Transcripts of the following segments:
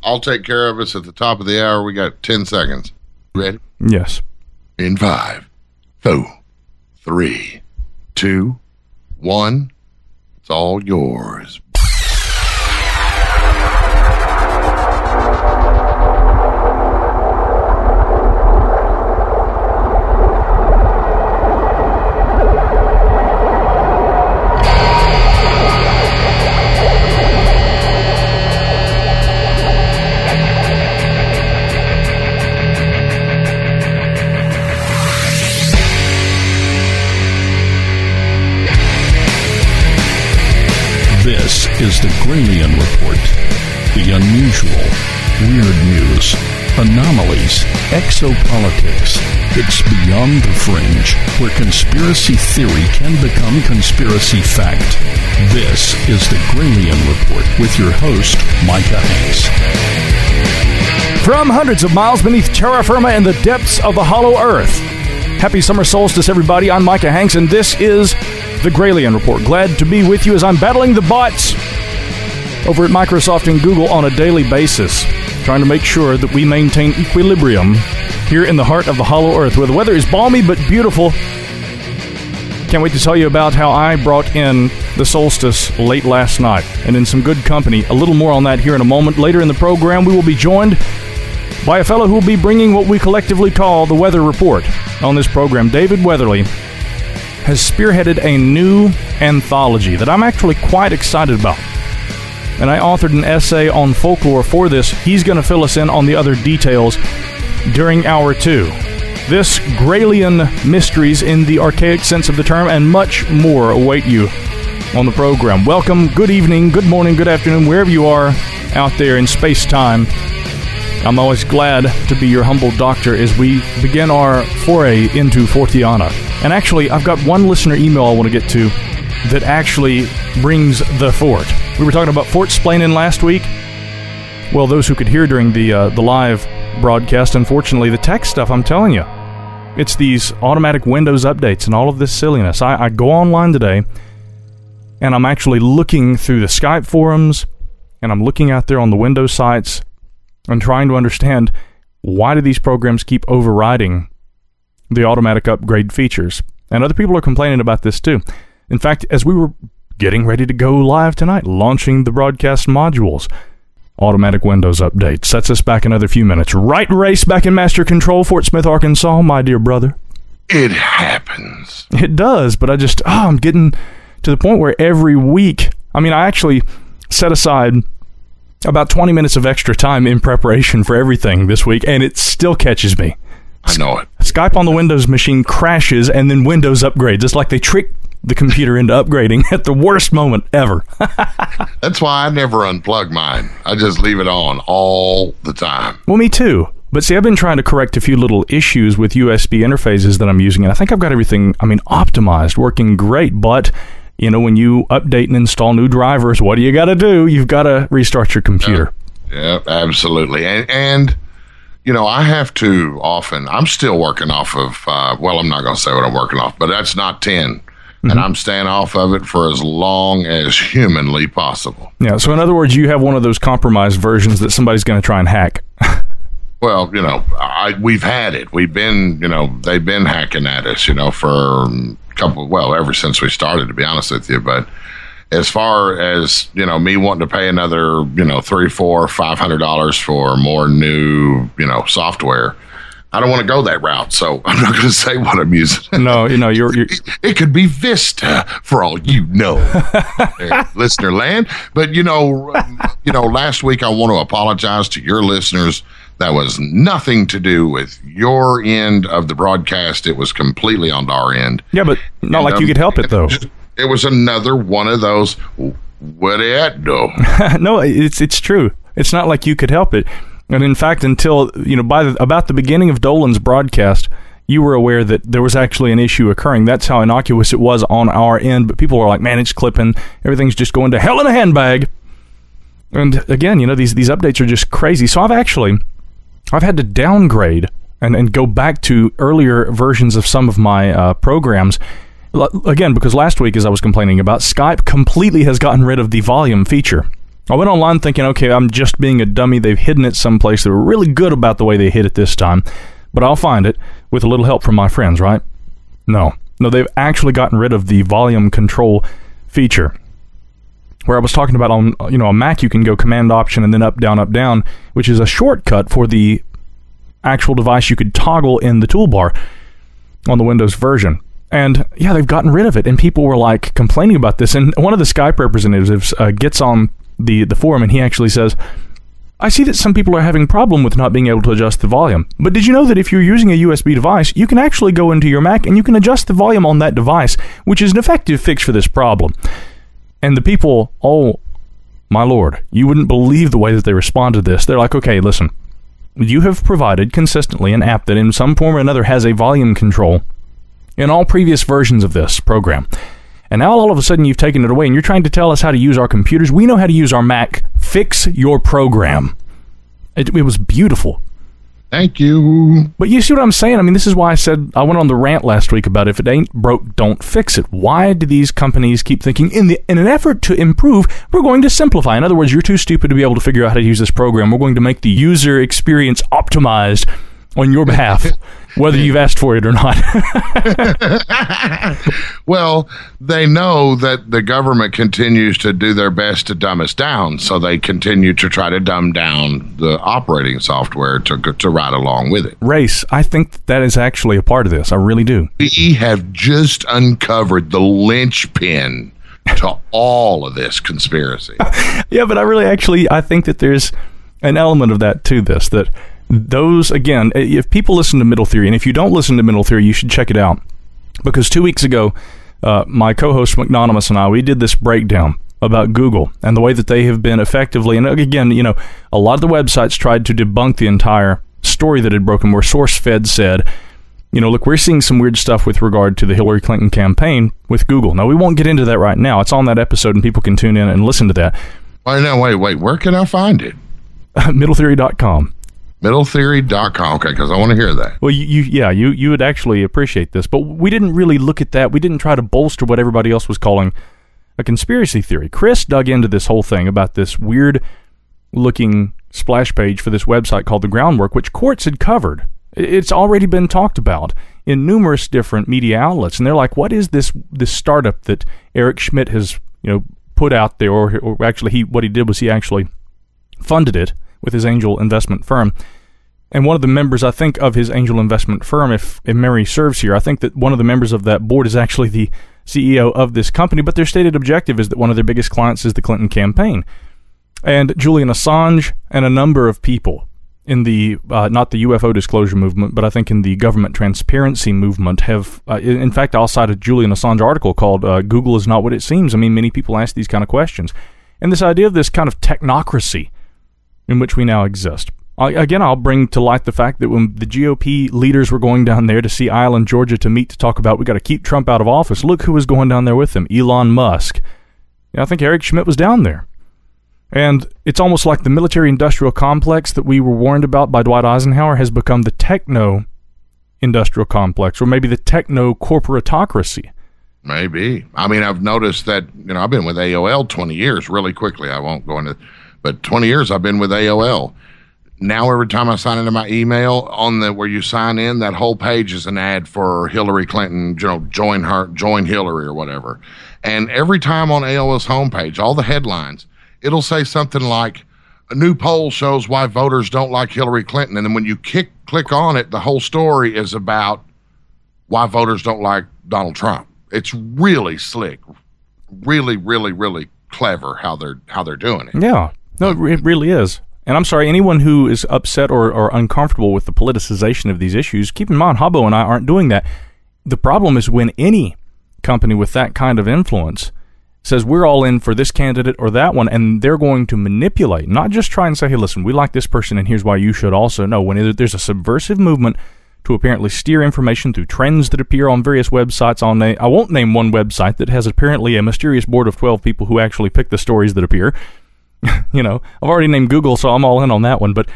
I'll take care of us at the top of the hour. We got 10 seconds. Ready? Yes. In 5, 4, 3, 2, 1. It's all yours. This is the Gralien Report. The unusual, weird news, anomalies, exopolitics. It's beyond the fringe, where conspiracy theory can become conspiracy fact. This is the Gralien Report with your host, Micah Hanks. From hundreds of miles beneath terra firma in the depths of the hollow earth. Happy summer solstice, everybody. I'm Micah Hanks, and this is the Gralien Report. Glad to be with you as I'm battling the bots over at Microsoft and Google on a daily basis, trying to make sure that we maintain equilibrium here in the heart of the hollow earth, where the weather is balmy but beautiful. Can't wait to tell you about how I brought in the solstice late last night, and in some good company. A little more on that here in a moment. Later in the program, we will be joined by a fellow who will be bringing what we collectively call the Weather Report on this program. David Weatherly has spearheaded a new anthology that I'm actually quite excited about. And I authored an essay on folklore for this. He's going to fill us in on the other details during Hour 2. This Gralien mysteries in the archaic sense of the term and much more await you on the program. Welcome, good evening, good morning, good afternoon, wherever you are out there in space-time. I'm always glad to be your humble doctor as we begin our foray into Fortiana. And actually, I've got one listener email I want to get to that actually brings the fort. We were talking about fort splaining last week. Well, those who could hear during the live broadcast, unfortunately, the tech stuff, I'm telling you, it's these automatic Windows updates and all of this silliness. I go online today, and I'm actually looking through the Skype forums, and I'm looking out there on the Windows sites, and trying to understand why do these programs keep overriding the automatic upgrade features. And other people are complaining about this too. In fact, as we were getting ready to go live tonight, launching the broadcast modules, automatic Windows update sets us back another few minutes. Right race back in Master Control, Fort Smith, Arkansas, my dear brother. It happens. It does, but I'm getting to the point where every week, I actually set aside about 20 minutes of extra time in preparation for everything this week, and it still catches me. I know it. Skype on the Windows machine crashes, and then Windows upgrades. It's like they trick the computer into upgrading at the worst moment ever. That's why I never unplug mine. I just leave it on all the time. Well, me too. But see, I've been trying to correct a few little issues with USB interfaces that I'm using, and I think I've got everything, optimized, working great, but when you update and install new drivers, what do you got to do? You've got to restart your computer. Yeah, absolutely. And I have to often, I'm still working off of, I'm not going to say what I'm working off, but that's not 10. Mm-hmm. And I'm staying off of it for as long as humanly possible. Yeah, so in other words, you have one of those compromised versions that somebody's going to try and hack. Well, we've had it. We've been, they've been hacking at us, for ever since we started, to be honest with you. But as far as, me wanting to pay another, $300, $400, $500 for more new, software, I don't want to go that route. So I'm not going to say what I'm using. No, you're it could be Vista for all you know, listener land. But, last week I want to apologize to your listeners. That was nothing to do with your end of the broadcast. It was completely on our end. Yeah, but not like you could help it, though. It was another one of those, what it do? No, it's true. It's not like you could help it. And in fact, until, about the beginning of Dolan's broadcast, you were aware that there was actually an issue occurring. That's how innocuous it was on our end. But people were like, man, it's clipping. Everything's just going to hell in a handbag. And again, these updates are just crazy. So I've had to downgrade and go back to earlier versions of some of my programs. Again, because last week, as I was complaining about, Skype completely has gotten rid of the volume feature. I went online thinking, okay, I'm just being a dummy. They've hidden it someplace. They were really good about the way they hid it this time, but I'll find it with a little help from my friends, right? No, they've actually gotten rid of the volume control feature. Where I was talking about on a Mac, you can go Command Option and then up, down, which is a shortcut for the actual device you could toggle in the toolbar on the Windows version. And yeah, they've gotten rid of it, and people were like complaining about this. And one of the Skype representatives gets on the forum, and he actually says, I see that some people are having a problem with not being able to adjust the volume. But did you know that if you're using a USB device, you can actually go into your Mac and you can adjust the volume on that device, which is an effective fix for this problem. And the people, oh my lord, you wouldn't believe the way that they responded to this. They're like, okay, listen, you have provided consistently an app that in some form or another has a volume control in all previous versions of this program. And now all of a sudden you've taken it away and you're trying to tell us how to use our computers. We know how to use our Mac. Fix your program. It was beautiful. Thank you. But you see what I'm saying? I mean, this is why I said I went on the rant last week about if it ain't broke, don't fix it. Why do these companies keep thinking, in an effort to improve, we're going to simplify? In other words, you're too stupid to be able to figure out how to use this program. We're going to make the user experience optimized on your behalf, whether you've asked for it or not. Well, they know that the government continues to do their best to dumb us down, so they continue to try to dumb down the operating software to ride along with it. Race, I think that is actually a part of this. I really do. We have just uncovered the linchpin to all of this conspiracy. Yeah, but I think that there's an element of that to this, that those, again, if people listen to Middle Theory, and if you don't listen to Middle Theory, you should check it out. Because 2 weeks ago, my co-host McNonymous and I, we did this breakdown about Google and the way that they have been effectively, and again, a lot of the websites tried to debunk the entire story that had broken, where SourceFed said, look, we're seeing some weird stuff with regard to the Hillary Clinton campaign with Google. Now, we won't get into that right now. It's on that episode, and people can tune in and listen to that. Wait, where can I find it? MiddleTheory.com. MiddleTheory.com. Okay, because I want to hear that. Well, you would actually appreciate this, but we didn't really look at that. We didn't try to bolster what everybody else was calling a conspiracy theory. Chris dug into this whole thing about this weird-looking splash page for this website called The Groundwork, which Quartz had covered. It's already been talked about in numerous different media outlets, and they're like, what is this startup that Eric Schmidt has put out there, or actually what he did was he actually funded it with his angel investment firm. And one of the members, I think, of his angel investment firm, if memory serves here, I think that one of the members of that board is actually the CEO of this company, but their stated objective is that one of their biggest clients is the Clinton campaign. And Julian Assange and a number of people in the, not the UFO disclosure movement, but I think in the government transparency movement have, in fact, I'll cite a Julian Assange article called Google is Not What It Seems. I mean, many people ask these kind of questions. And this idea of this kind of technocracy in which we now exist. Again, I'll bring to light the fact that when the GOP leaders were going down there to see Island, Georgia, to meet to talk about we got to keep Trump out of office, look who was going down there with them, Elon Musk. I think Eric Schmidt was down there. And it's almost like the military-industrial complex that we were warned about by Dwight Eisenhower has become the techno-industrial complex, or maybe the techno-corporatocracy. Maybe. I mean, I've noticed that, I've been with AOL 20 years, really quickly. I won't go into, but 20 years I've been with AOL. Now every time I sign into my email, where you sign in, that whole page is an ad for Hillary Clinton, join Hillary or whatever. And every time on AOL's homepage, all the headlines, it'll say something like, a new poll shows why voters don't like Hillary Clinton. And then when you click on it, the whole story is about why voters don't like Donald Trump. It's really slick, really, really, really clever how they're doing it. Yeah, no, it really is. And I'm sorry, anyone who is upset or uncomfortable with the politicization of these issues, keep in mind, Habbo and I aren't doing that. The problem is when any company with that kind of influence says we're all in for this candidate or that one, and they're going to manipulate, not just try and say, hey, listen, we like this person and here's why you should also. No, when there's a subversive movement to apparently steer information through trends that appear on various websites. I won't name one website that has apparently a mysterious board of 12 people who actually pick the stories that appear. I've already named Google, so I'm all in on that one. But,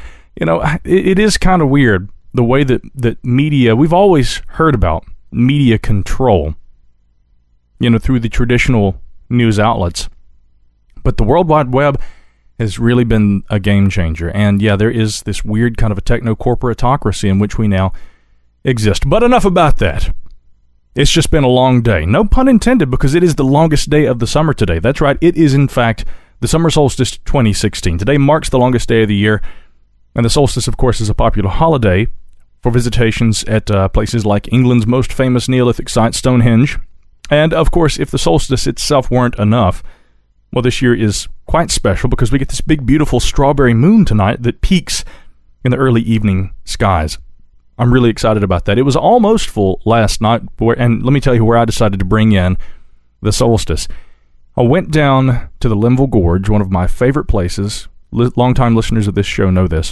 it is kind of weird the way that media, we've always heard about media control, through the traditional news outlets. But the World Wide Web has really been a game changer. And yeah, there is this weird kind of a techno-corporatocracy in which we now exist. But enough about that. It's just been a long day. No pun intended, because it is the longest day of the summer today. That's right, it is in fact the summer solstice 2016. Today marks the longest day of the year, and the solstice, of course, is a popular holiday for visitations at places like England's most famous Neolithic site, Stonehenge. And, of course, if the solstice itself weren't enough, well, this year is quite special because we get this big, beautiful strawberry moon tonight that peaks in the early evening skies. I'm really excited about that. It was almost full last night, and let me tell you where I decided to bring in the solstice. I went down to the Linville Gorge, one of my favorite places. Longtime listeners of this show know this.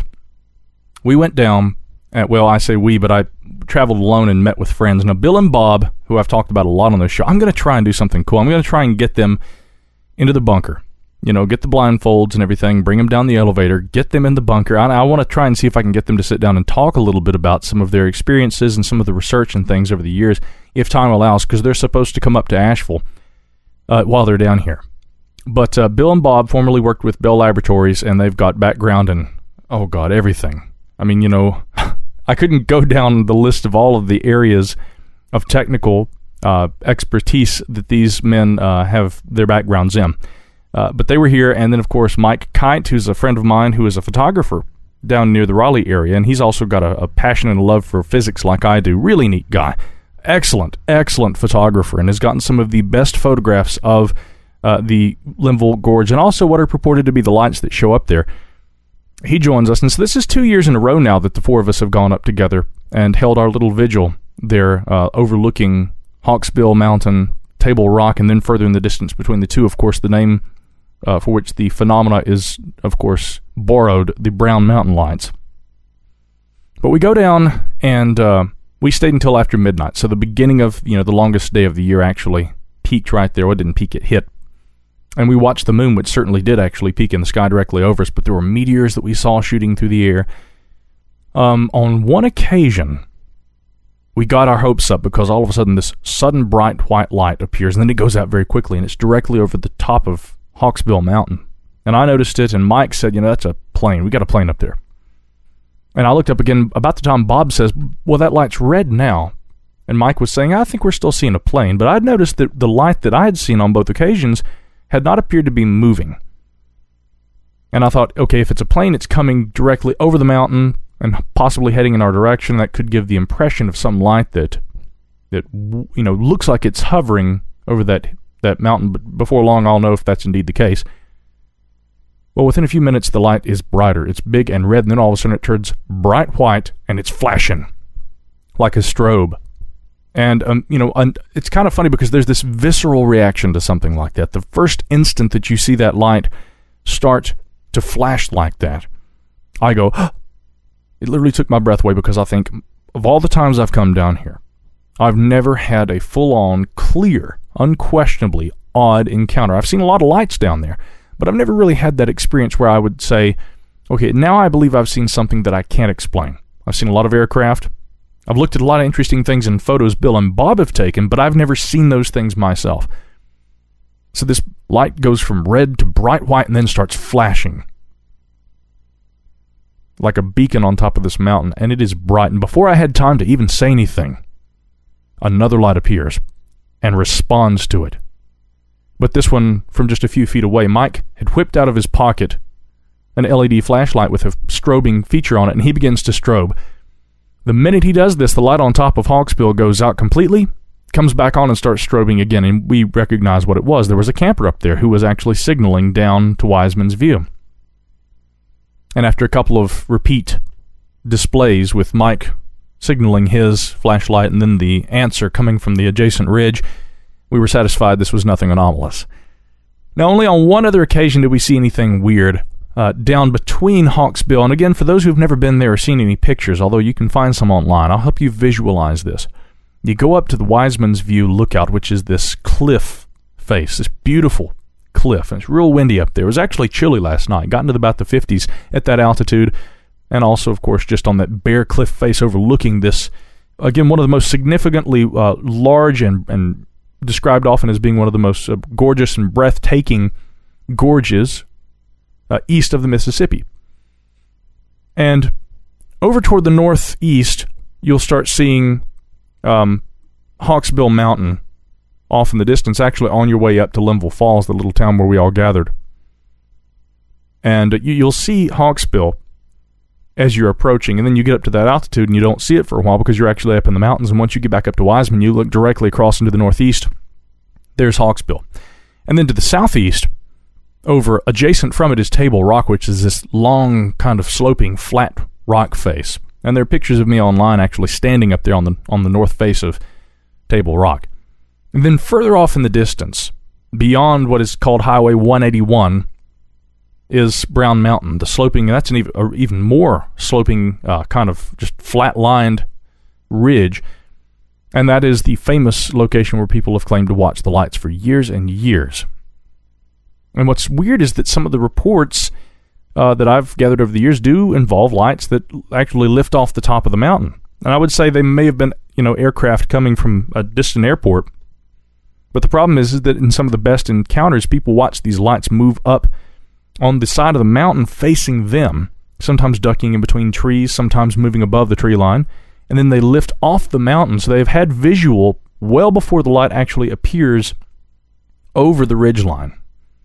We went down, well, I say we, but I traveled alone and met with friends. Now, Bill and Bob, who I've talked about a lot on this show, I'm going to try and do something cool. I'm going to try and get them into the bunker. You know, get the blindfolds and everything, bring them down the elevator, get them in the bunker. I want to try and see if I can get them to sit down and talk a little bit about some of their experiences and some of the research and things over the years, if time allows, because they're supposed to come up to Asheville while they're down here. But Bill and Bob formerly worked with Bell Laboratories, and they've got background in, oh God, everything. I mean, you know, I couldn't go down the list of all of the areas of technical expertise that these men have their backgrounds in. But they were here, and then, of course, Mike Kite, who's a friend of mine who is a photographer down near the Raleigh area, and he's also got a passion and a love for physics like I do. Really neat guy. Excellent, excellent photographer, and has gotten some of the best photographs of the Linville Gorge, and also what are purported to be the lights that show up there. He joins us, and so this is 2 years in a row now that the four of us have gone up together and held our little vigil there overlooking Hawksbill Mountain, Table Rock, and then further in the distance between the two, of course, the name for which the phenomena is, of course, borrowed, the Brown Mountain Lights. But we go down, and we stayed until after midnight, so the beginning of, the longest day of the year actually peaked right there. Well, it didn't peak, it hit. And we watched the moon, which certainly did actually peak in the sky directly over us, but there were meteors that we saw shooting through the air. On one occasion, we got our hopes up because all of a sudden this sudden bright white light appears, and then it goes out very quickly, and it's directly over the top of Hawksbill Mountain. And I noticed it, and Mike said, that's a plane. We got a plane up there. And I looked up again about the time Bob says, well, that light's red now. And Mike was saying, I think we're still seeing a plane. But I'd noticed that the light that I had seen on both occasions had not appeared to be moving. And I thought, okay, if it's a plane, it's coming directly over the mountain and possibly heading in our direction. That could give the impression of some light that looks like it's hovering over that mountain, but before long I'll know if that's indeed the case. Well, within a few minutes the light is brighter. It's big and red, and then all of a sudden it turns bright white, and it's flashing like a strobe. And it's kind of funny because there's this visceral reaction to something like that. The first instant that you see that light start to flash like that, I go, it literally took my breath away, because I think of all the times I've come down here, I've never had a full-on, clear, unquestionably odd encounter. I've seen a lot of lights down there, but I've never really had that experience where I would say, okay, now I believe I've seen something that I can't explain. I've seen a lot of aircraft. I've looked at a lot of interesting things in photos Bill and Bob have taken, but I've never seen those things myself. So this light goes from red to bright white and then starts flashing like a beacon on top of this mountain, and it is bright. And before I had time to even say anything, another light appears and responds to it. But this one from just a few feet away. Mike had whipped out of his pocket an LED flashlight with a strobing feature on it, and he begins to strobe. The minute he does this, the light on top of Hawksbill goes out completely, comes back on and starts strobing again, and we recognize what it was. There was a camper up there who was actually signaling down to Wiseman's View. And after a couple of repeat displays with Mike signaling his flashlight and then the answer coming from the adjacent ridge, we were satisfied this was nothing anomalous. Now, only on one other occasion did we see anything weird down between Hawksbill. And again, for those who've never been there or seen any pictures, although you can find some online, I'll help you visualize this. You go up to the Wiseman's View lookout, which is this cliff face, this beautiful cliff, and it's real windy up there. It was actually chilly last night, got into about the 50s at that altitude, and also, of course, just on that bare cliff face overlooking this, again, one of the most significantly large and described often as being one of the most gorgeous and breathtaking gorges east of the Mississippi. And over toward the northeast, you'll start seeing Hawksbill Mountain off in the distance, actually on your way up to Linville Falls, the little town where we all gathered. And you'll see Hawksbill as you're approaching, and then you get up to that altitude and you don't see it for a while because you're actually up in the mountains. And once you get back up to Wiseman, you look directly across into the northeast. There's Hawksbill. And then to the southeast, over adjacent from it is Table Rock, which is this long, kind of sloping, flat rock face. And there are pictures of me online actually standing up there on the north face of Table Rock. And then further off in the distance, beyond what is called Highway 181, is Brown Mountain. The sloping, that's an even more sloping, kind of just flat-lined ridge. And that is the famous location where people have claimed to watch the lights for years and years. And what's weird is that some of the reports that I've gathered over the years do involve lights that actually lift off the top of the mountain. And I would say they may have been, aircraft coming from a distant airport. But the problem is that in some of the best encounters, people watch these lights move up on the side of the mountain facing them, sometimes ducking in between trees, sometimes moving above the tree line, and then they lift off the mountain. So they've had visual well before the light actually appears over the ridgeline.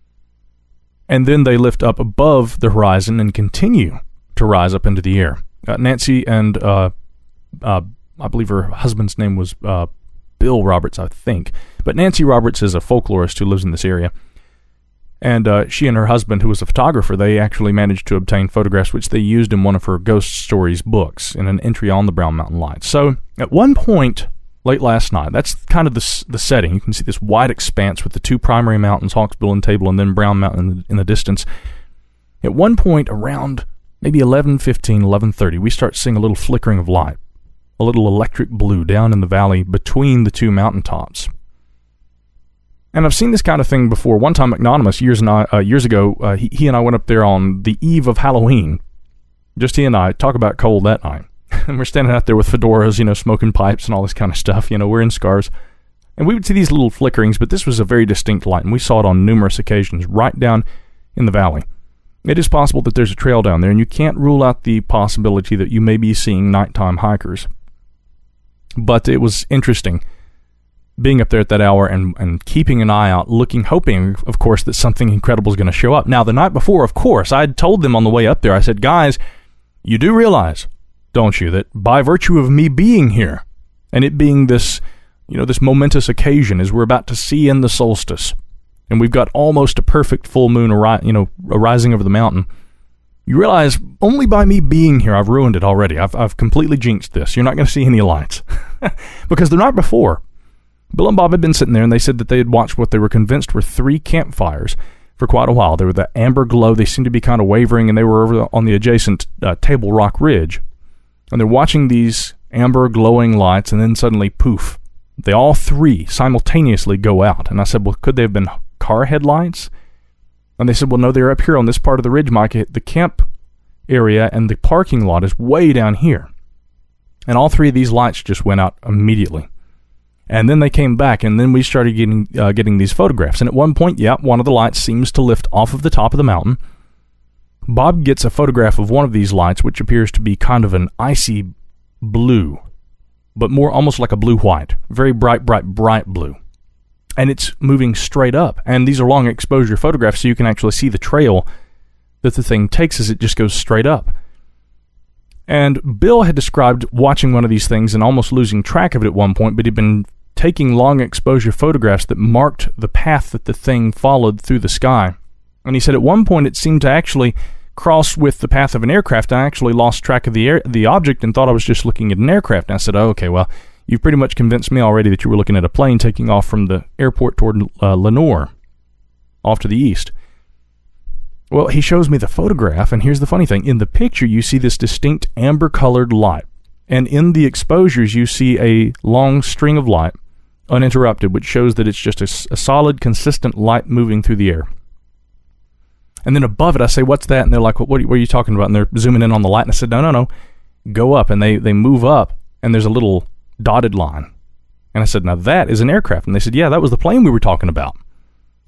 And then they lift up above the horizon and continue to rise up into the air. Nancy and I believe her husband's name was Bill Roberts, I think. But Nancy Roberts is a folklorist who lives in this area. And she and her husband, who was a photographer, they actually managed to obtain photographs which they used in one of her ghost stories books in an entry on the Brown Mountain Lights. So at one point late last night, that's kind of the setting. You can see this wide expanse with the two primary mountains, Hawksbill and Table, and then Brown Mountain in the distance. At one point around maybe 11:15, 11:30, we start seeing a little flickering of light, a little electric blue down in the valley between the two mountaintops. And I've seen this kind of thing before. One time, Anonymous, years ago, he and I went up there on the eve of Halloween. Just he and I, talk about cold that night. And we're standing out there with fedoras, smoking pipes and all this kind of stuff. We're in scars. And we would see these little flickerings, but this was a very distinct light, and we saw it on numerous occasions right down in the valley. It is possible that there's a trail down there, and you can't rule out the possibility that you may be seeing nighttime hikers. But it was interesting being up there at that hour and keeping an eye out, looking, hoping, of course, that something incredible is going to show up. Now, the night before, of course, I had told them on the way up there, I said, guys, you do realize, don't you, that by virtue of me being here, and it being this, this momentous occasion as we're about to see in the solstice, and we've got almost a perfect full moon rising over the mountain, you realize only by me being here, I've ruined it already. I've completely jinxed this. You're not going to see any lights. Because the night before, Bill and Bob had been sitting there, and they said that they had watched what they were convinced were 3 campfires for quite a while. They were the amber glow. They seemed to be kind of wavering, and they were over on the adjacent Table Rock Ridge. And they're watching these amber glowing lights, and then suddenly, poof, they all 3 simultaneously go out. And I said, well, could they have been car headlights? And they said, well, no, they're up here on this part of the ridge, Mike. The camp area and the parking lot is way down here. And all 3 of these lights just went out immediately. And then they came back, and then we started getting these photographs. And at one point, one of the lights seems to lift off of the top of the mountain. Bob gets a photograph of one of these lights, which appears to be kind of an icy blue, but more almost like a blue-white, very bright blue. And it's moving straight up. And these are long exposure photographs, so you can actually see the trail that the thing takes as it just goes straight up. And Bill had described watching one of these things and almost losing track of it at one point, but he'd been taking long exposure photographs that marked the path that the thing followed through the sky. And he said at one point it seemed to actually cross with the path of an aircraft. I actually lost track of the object and thought I was just looking at an aircraft. And I said, okay, well, you've pretty much convinced me already that you were looking at a plane taking off from the airport toward Lenoir, off to the east. Well, he shows me the photograph, and here's the funny thing. In the picture, you see this distinct amber-colored light. And in the exposures, you see a long string of light, uninterrupted, which shows that it's just a solid, consistent light moving through the air. And then above it, I say, what's that? And they're like, what are you talking about? And they're zooming in on the light. And I said, no, go up. And they move up, and there's a little dotted line. And I said, now that is an aircraft. And they said, yeah, that was the plane we were talking about.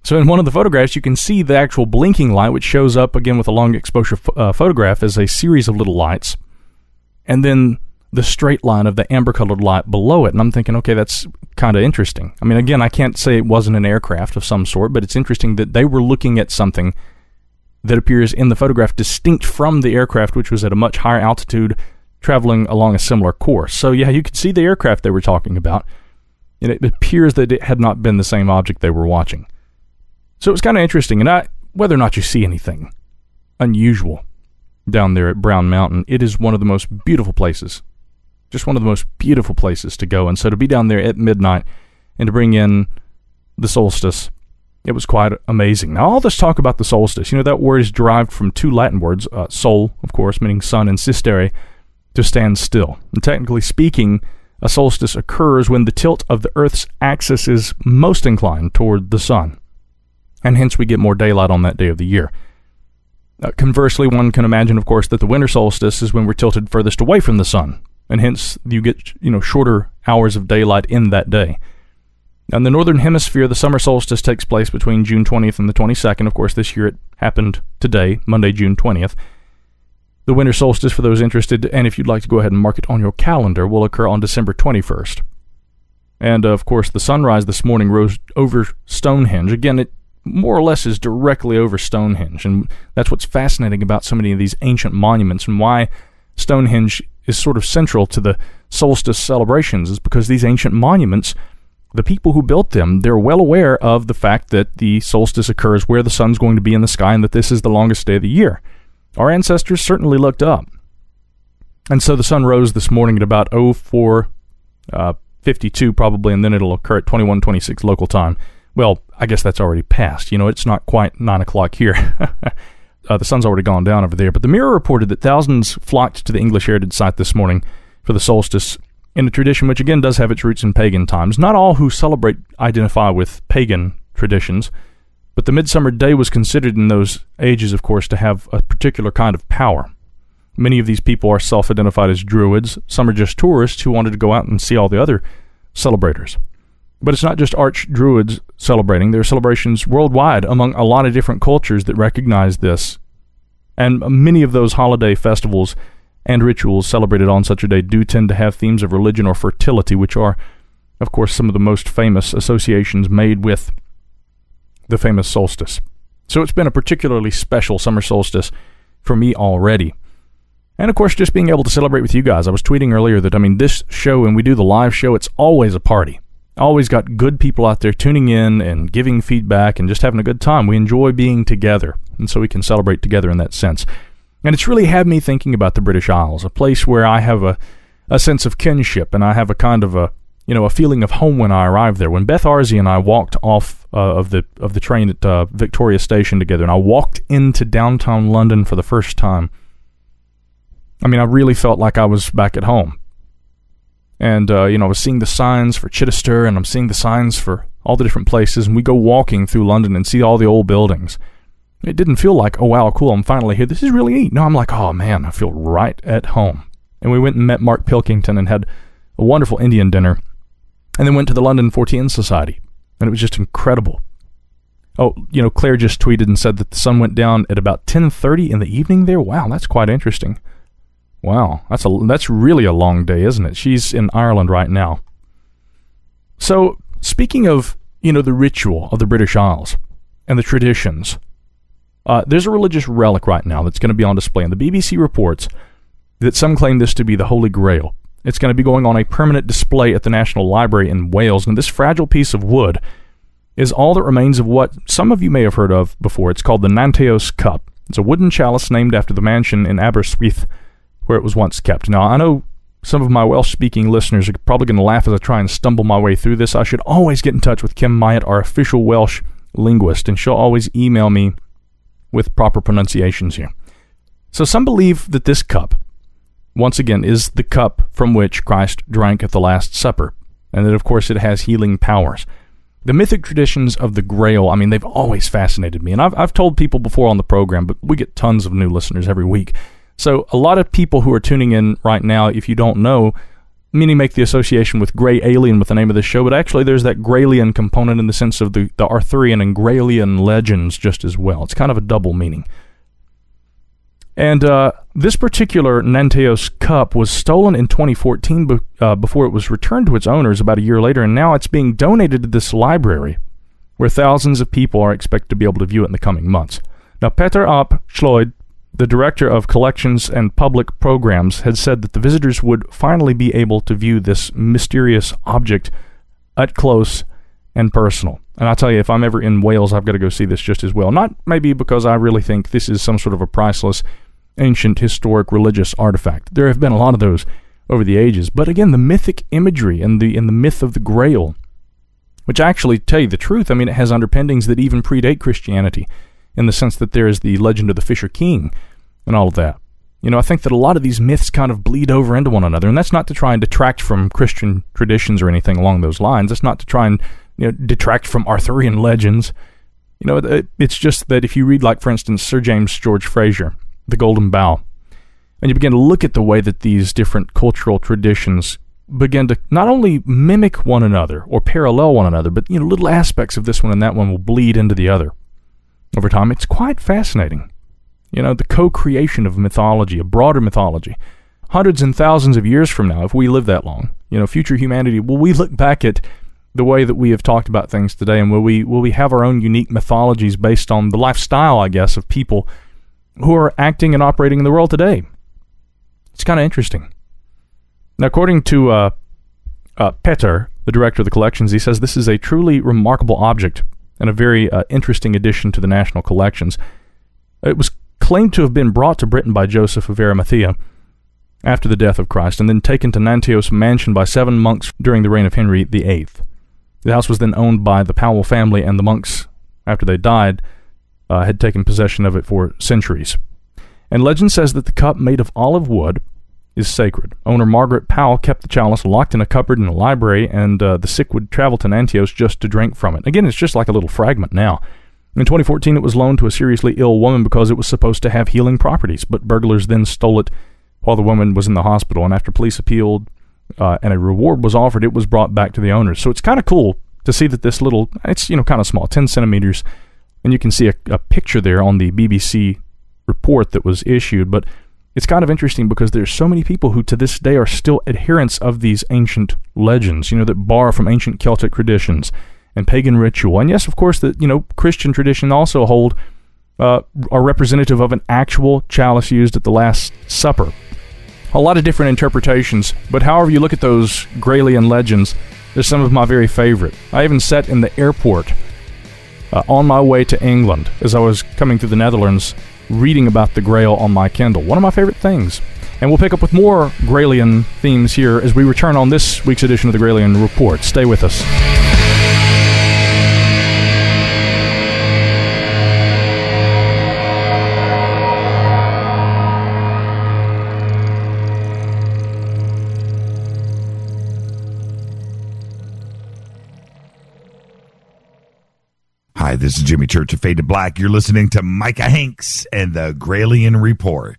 So in one of the photographs, you can see the actual blinking light, which shows up again with a long exposure photograph as a series of little lights, and then the straight line of the amber-colored light below it. And I'm thinking, okay, that's kind of interesting. I mean, again, I can't say it wasn't an aircraft of some sort, but it's interesting that they were looking at something that appears in the photograph distinct from the aircraft, which was at a much higher altitude, traveling along a similar course. So yeah, you could see the aircraft they were talking about, and it appears that it had not been the same object they were watching. So it was kind of interesting, and whether or not you see anything unusual down there at Brown Mountain, it is one of the most beautiful places. Just one of the most beautiful places to go. And so to be down there at midnight and to bring in the solstice, it was quite amazing. Now, all this talk about the solstice, that word is derived from two Latin words, sol, of course, meaning sun, and sistere, to stand still. And technically speaking, a solstice occurs when the tilt of the Earth's axis is most inclined toward the sun, and hence we get more daylight on that day of the year. Conversely, one can imagine, of course, that the winter solstice is when we're tilted furthest away from the sun, and hence you get, shorter hours of daylight in that day. Now, in the northern hemisphere, the summer solstice takes place between June 20th and the 22nd. Of course, this year it happened today, Monday, June 20th. The winter solstice, for those interested, and if you'd like to go ahead and mark it on your calendar, will occur on December 21st. And, of course, the sunrise this morning rose over Stonehenge. Again, it more or less is directly over Stonehenge, and that's what's fascinating about so many of these ancient monuments and why Stonehenge is sort of central to the solstice celebrations, is because these ancient monuments, the people who built them, they're well aware of the fact that the solstice occurs where the sun's going to be in the sky and that this is the longest day of the year. Our ancestors certainly looked up. And so the sun rose this morning at about 04:52 probably, and then it'll occur at 21:26 local time. Well, I guess that's already passed. It's not quite 9 o'clock here. The sun's already gone down over there. But the Mirror reported that thousands flocked to the English Heritage Site this morning for the solstice in a tradition which, again, does have its roots in pagan times. Not all who celebrate identify with pagan traditions, but the midsummer day was considered in those ages, of course, to have a particular kind of power. Many of these people are self-identified as Druids. Some are just tourists who wanted to go out and see all the other celebrators. But it's not just arch-Druids celebrating. There are celebrations worldwide among a lot of different cultures that recognize this. And many of those holiday festivals and rituals celebrated on such a day do tend to have themes of religion or fertility, which are, of course, some of the most famous associations made with the famous solstice. So it's been a particularly special summer solstice for me already. And, of course, just being able to celebrate with you guys. I was tweeting earlier that, this show, when we do the live show, it's always a party. Always got good people out there tuning in and giving feedback and just having a good time. We enjoy being together, and so we can celebrate together in that sense. And it's really had me thinking about the British Isles, a place where I have a sense of kinship, and I have a kind of a feeling of home when I arrived there. When Beth Arzy and I walked off of the train at Victoria Station together, and I walked into downtown London for the first time, I really felt like I was back at home. And, I was seeing the signs for Chichester, and I'm seeing the signs for all the different places, and we go walking through London and see all the old buildings. It didn't feel like, oh, wow, cool, I'm finally here. This is really neat. No, I'm like, oh, man, I feel right at home. And we went and met Mark Pilkington and had a wonderful Indian dinner, and then went to the London Fortean Society, and it was just incredible. Oh, Claire just tweeted and said that the sun went down at about 10:30 in the evening there. Wow, that's quite interesting. Wow, that's really a long day, isn't it? She's in Ireland right now. So, speaking of, the ritual of the British Isles and the traditions, there's a religious relic right now that's going to be on display, and the BBC reports that some claim this to be the Holy Grail. It's going to be going on a permanent display at the National Library in Wales, and this fragile piece of wood is all that remains of what some of you may have heard of before. It's called the Nanteos Cup. It's a wooden chalice named after the mansion in Aberystwyth where it was once kept. Now, I know some of my Welsh-speaking listeners are probably going to laugh as I try and stumble my way through this. I should always get in touch with Kim Myatt, our official Welsh linguist, and she'll always email me with proper pronunciations here. So some believe that this cup, once again, is the cup from which Christ drank at the Last Supper, and that, of course, it has healing powers. The mythic traditions of the Grail, they've always fascinated me, and I've told people before on the program, but we get tons of new listeners every week. So a lot of people who are tuning in right now, if you don't know, many make the association with Grey Alien with the name of the show, but actually there's that Graylian component in the sense of the Arthurian and Graylian legends just as well. It's kind of a double meaning. And this particular Nanteos cup was stolen in 2014 before it was returned to its owners about a year later, and now it's being donated to this library where thousands of people are expected to be able to view it in the coming months. Now, Peter Aap Schloid, the director of collections and public programs, had said that the visitors would finally be able to view this mysterious object up close and personal. And I tell you, if I'm ever in Wales, I've got to go see this just as well. Not maybe because I really think this is some sort of a priceless, ancient, historic, religious artifact. There have been a lot of those over the ages. But again, the mythic imagery and the myth of the Grail, which actually, tell you the truth, I mean, it has underpinnings that even predate Christianity, in the sense that there is the legend of the Fisher King and all of that. You know, I think that a lot of these myths kind of bleed over into one another, and that's not to try and detract from Christian traditions or anything along those lines. That's not to try and, you know, detract from Arthurian legends. You know, it's just that if you read, like, for instance, Sir James George Frazer, The Golden Bough, and you begin to look at the way that these different cultural traditions begin to not only mimic one another or parallel one another, but, you know, little aspects of this one and that one will bleed into the other over time. It's quite fascinating. You know, the co-creation of mythology, a broader mythology. Hundreds and thousands of years from now, if we live that long, you know, future humanity, will we look back at the way that we have talked about things today, and will we have our own unique mythologies based on the lifestyle, I guess, of people who are acting and operating in the world today? It's kind of interesting. Now, according to Peter, the director of the collections, he says this is a truly remarkable object and a very interesting addition to the national collections. It was claimed to have been brought to Britain by Joseph of Arimathea after the death of Christ, and then taken to Nanteos Mansion by 7 monks during the reign of Henry VIII. The house was then owned by the Powell family, and the monks, after they died, had taken possession of it for centuries. And legend says that the cup, made of olive wood, is sacred. Owner Margaret Powell kept the chalice locked in a cupboard in the library, and the sick would travel to Nanteos just to drink from it. Again, it's just like a little fragment now. In 2014, it was loaned to a seriously ill woman because it was supposed to have healing properties, but burglars then stole it while the woman was in the hospital, and after police appealed and a reward was offered, it was brought back to the owners. So it's kind of cool to see that this little, it's, you know, kind of small, 10 centimeters, and you can see a picture there on the BBC report that was issued, but it's kind of interesting because there's so many people who to this day are still adherents of these ancient legends, you know, that borrow from ancient Celtic traditions and pagan ritual. And yes, of course, that, you know, Christian tradition also hold are representative of an actual chalice used at the Last Supper. A lot of different interpretations, but however you look at those Graylian legends, they're some of my very favorite. I even sat in the airport on my way to England as I was coming through the Netherlands, reading about the Grail on my Kindle. One of my favorite things. And we'll pick up with more Graylian themes here as we return on this week's edition of the Graylian Report. Stay with us. Hi, this is Jimmy Church of Fade to Black. You're listening to Micah Hanks and the Graylian Report.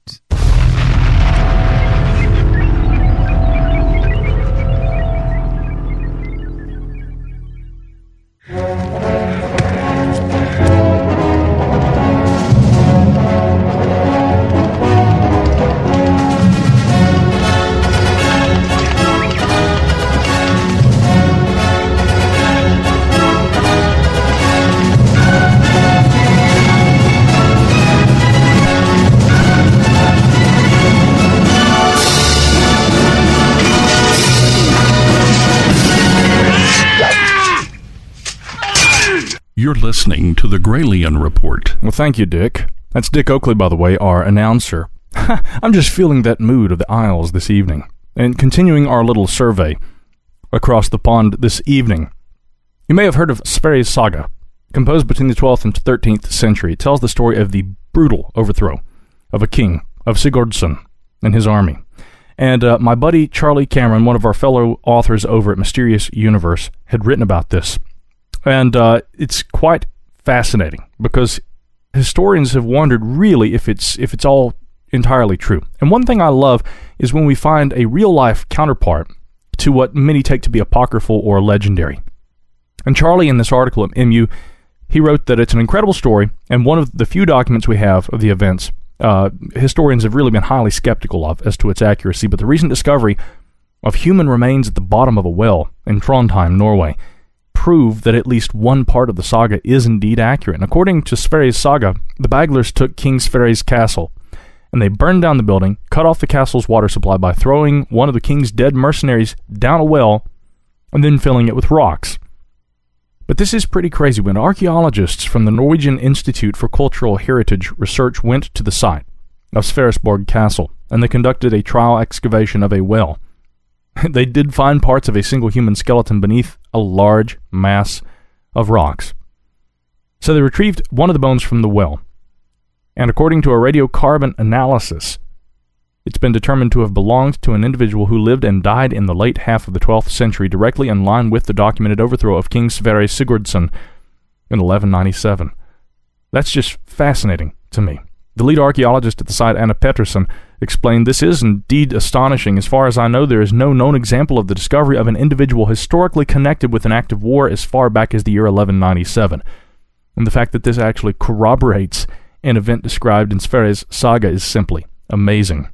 You're listening to the Graylian Report. Well, thank you, Dick. That's Dick Oakley, by the way, our announcer. I'm just feeling that mood of the Isles this evening. And continuing our little survey across the pond this evening. You may have heard of Sverri's Saga. Composed between the 12th and 13th century, it tells the story of the brutal overthrow of a king, of Sigurdsson and his army. And my buddy Charlie Cameron, one of our fellow authors over at Mysterious Universe, had written about this. And it's quite fascinating because historians have wondered really if it's all entirely true. And one thing I love is when we find a real-life counterpart to what many take to be apocryphal or legendary. And Charlie, in this article at MU, he wrote that it's an incredible story, and one of the few documents we have of the events historians have really been highly skeptical of as to its accuracy, but the recent discovery of human remains at the bottom of a well in Trondheim, Norway, prove that at least one part of the saga is indeed accurate. And according to Sverre's saga, the Baglers took King Sverre's castle, and they burned down the building, cut off the castle's water supply by throwing one of the king's dead mercenaries down a well, and then filling it with rocks. But this is pretty crazy. When archaeologists from the Norwegian Institute for Cultural Heritage Research went to the site of Sverresborg Castle, and they conducted a trial excavation of a well, they did find parts of a single human skeleton beneath a large mass of rocks. So they retrieved one of the bones from the well, and according to a radiocarbon analysis, it's been determined to have belonged to an individual who lived and died in the late half of the 12th century, directly in line with the documented overthrow of King Sverre Sigurdsson in 1197. That's just fascinating to me. The lead archaeologist at the site, Anna Pettersson, explained, "This is indeed astonishing. As far as I know, there is no known example of the discovery of an individual historically connected with an act of war as far back as the year 1197. And the fact that this actually corroborates an event described in Sverre's saga is simply amazing."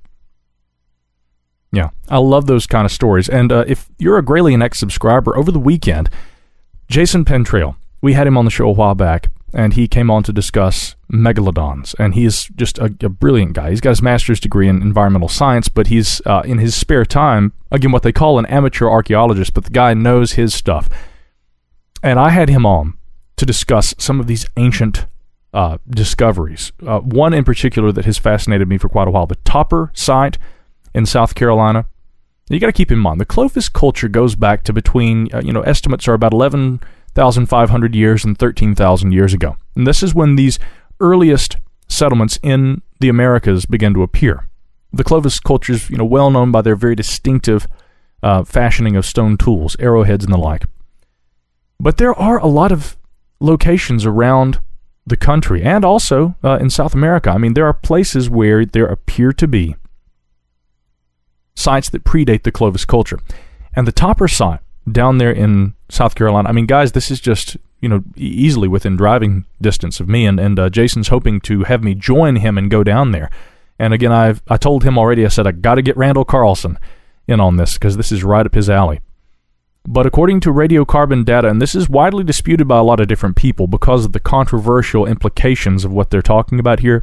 Yeah, I love those kind of stories. And if you're a Gralien X subscriber, over the weekend, Jason Pentrail, we had him on the show a while back, and he came on to discuss megalodons. And he is just a brilliant guy. He's got his master's degree in environmental science, but he's, in his spare time, again, what they call an amateur archaeologist, but the guy knows his stuff. And I had him on to discuss some of these ancient discoveries. One in particular that has fascinated me for quite a while, the Topper site in South Carolina. You got to keep in mind, the Clovis culture goes back to between, estimates are about 11,500 years and 13,000 years ago. And this is when these earliest settlements in the Americas began to appear. The Clovis culture is, well known by their very distinctive fashioning of stone tools, arrowheads and the like. But there are a lot of locations around the country and also in South America. I mean, there are places where there appear to be sites that predate the Clovis culture. And the Topper site down there in South Carolina, I mean, guys, this is just, easily within driving distance of me, and Jason's hoping to have me join him and go down there. And again, I told him already, I said, I got to get Randall Carlson in on this, because this is right up his alley. But according to radiocarbon data, and this is widely disputed by a lot of different people because of the controversial implications of what they're talking about here,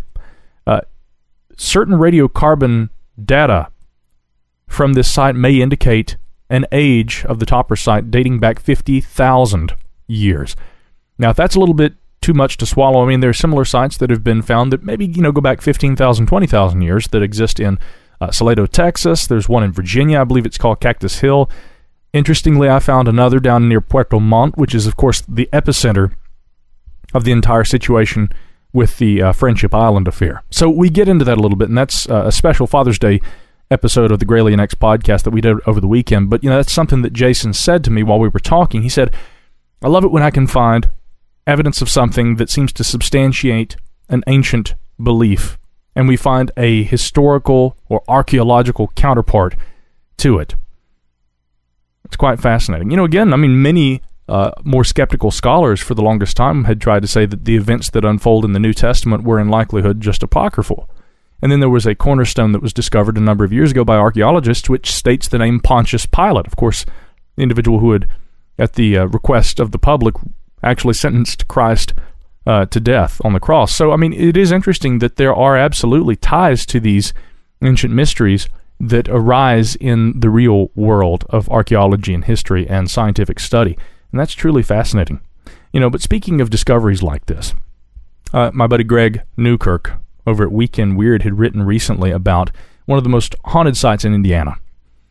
certain radiocarbon data from this site may indicate an age of the Topper site dating back 50,000 years. Now, if that's a little bit too much to swallow, I mean, there are similar sites that have been found that maybe, go back 15,000, 20,000 years that exist in Salado, Texas. There's one in Virginia. I believe it's called Cactus Hill. Interestingly, I found another down near Puerto Montt, which is, of course, the epicenter of the entire situation with the Friendship Island affair. So we get into that a little bit, and that's a special Father's Day episode of the Gralien X podcast that we did over the weekend. But, that's something that Jason said to me while we were talking. He said, I love it when I can find evidence of something that seems to substantiate an ancient belief, and we find a historical or archaeological counterpart to it. It's quite fascinating. Again, many more skeptical scholars for the longest time had tried to say that the events that unfold in the New Testament were in likelihood just apocryphal. And then there was a cornerstone that was discovered a number of years ago by archaeologists, which states the name Pontius Pilate. Of course, the individual who had, at the request of the public, actually sentenced Christ to death on the cross. So, it is interesting that there are absolutely ties to these ancient mysteries that arise in the real world of archaeology and history and scientific study. And that's truly fascinating. But speaking of discoveries like this, my buddy Greg Newkirk over at Weekend Weird had written recently about one of the most haunted sites in Indiana.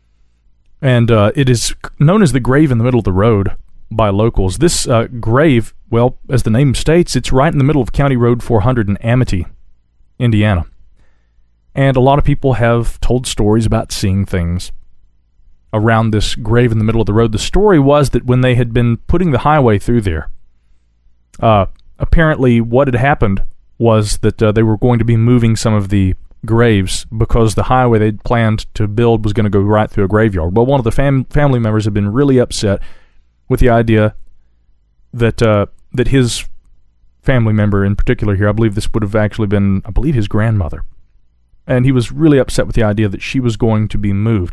And it is known as the Grave in the Middle of the Road by locals. This grave, well, as the name states, it's right in the middle of County Road 400 in Amity, Indiana. And a lot of people have told stories about seeing things around this grave in the middle of the road. The story was that when they had been putting the highway through there, apparently what had happened was that they were going to be moving some of the graves because the highway they'd planned to build was going to go right through a graveyard. Well, one of the family members had been really upset with the idea that that his family member in particular here, I believe this would have actually been, his grandmother. And he was really upset with the idea that she was going to be moved.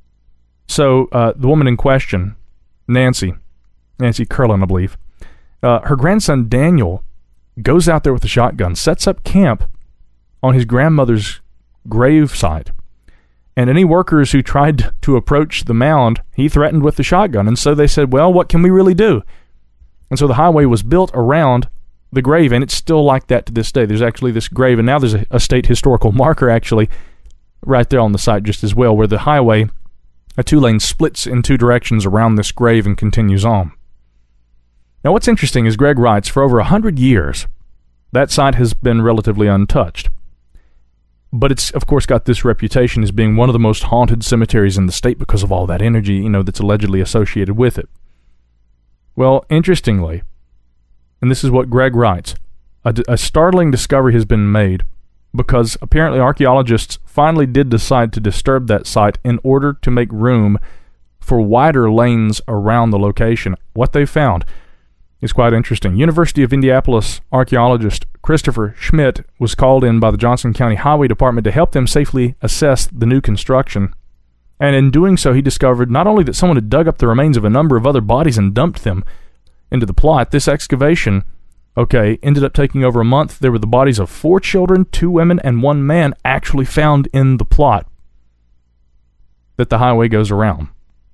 So the woman in question, Nancy Curlin, I believe, her grandson Daniel goes out there with a shotgun, sets up camp on his grandmother's grave site. And any workers who tried to approach the mound, he threatened with the shotgun. And so they said, well, what can we really do? And so the highway was built around the grave, and it's still like that to this day. There's actually this grave, and now there's a state historical marker actually right there on the site just as well, where the highway, a 2-lane, splits in 2 directions around this grave and continues on. Now what's interesting is Greg writes, for over 100 years, that site has been relatively untouched. But it's, of course, got this reputation as being one of the most haunted cemeteries in the state because of all that energy, that's allegedly associated with it. Well, interestingly, and this is what Greg writes, a startling discovery has been made because apparently archaeologists finally did decide to disturb that site in order to make room for wider lanes around the location. What they found is quite interesting. University of Indianapolis archaeologist Christopher Schmidt was called in by the Johnson County Highway Department to help them safely assess the new construction. And in doing so, he discovered not only that someone had dug up the remains of a number of other bodies and dumped them into the plot, this excavation, ended up taking over a month. There were the bodies of 4 children, 2 women, and 1 man actually found in the plot that the highway goes around.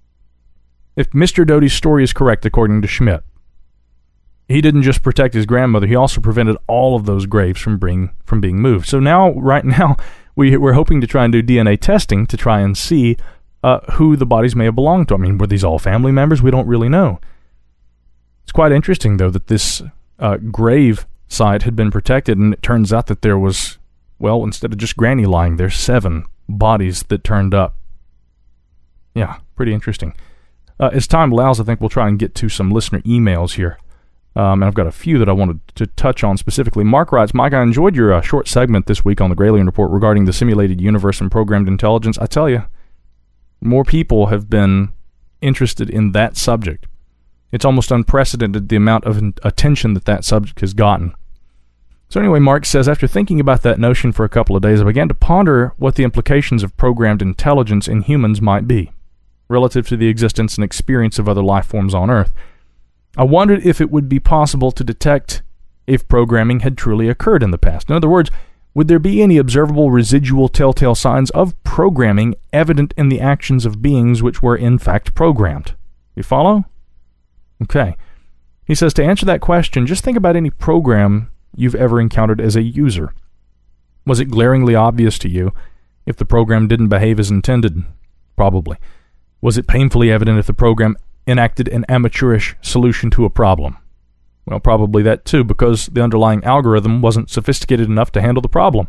If Mr. Doty's story is correct, according to Schmidt, he didn't just protect his grandmother, he also prevented all of those graves from being moved. So right now, we're hoping to try and do DNA testing to try and see who the bodies may have belonged to. Were these all family members? We don't really know. It's quite interesting, though, that this grave site had been protected, and it turns out that there was, instead of just Granny lying there, 7 bodies that turned up. Yeah, pretty interesting. As time allows, I think we'll try and get to some listener emails here. And I've got a few that I wanted to touch on specifically. Mark writes, Mike, I enjoyed your short segment this week on the Gralien Report regarding the simulated universe and programmed intelligence. I tell you, more people have been interested in that subject. It's almost unprecedented the amount of attention that subject has gotten. So anyway, Mark says, after thinking about that notion for a couple of days, I began to ponder what the implications of programmed intelligence in humans might be, relative to the existence and experience of other life forms on Earth. I wondered if it would be possible to detect if programming had truly occurred in the past. In other words, would there be any observable residual telltale signs of programming evident in the actions of beings which were in fact programmed? You follow? Okay. He says, to answer that question, just think about any program you've ever encountered as a user. Was it glaringly obvious to you if the program didn't behave as intended? Probably. Was it painfully evident if the program enacted an amateurish solution to a problem? Well, probably that too, because the underlying algorithm wasn't sophisticated enough to handle the problem.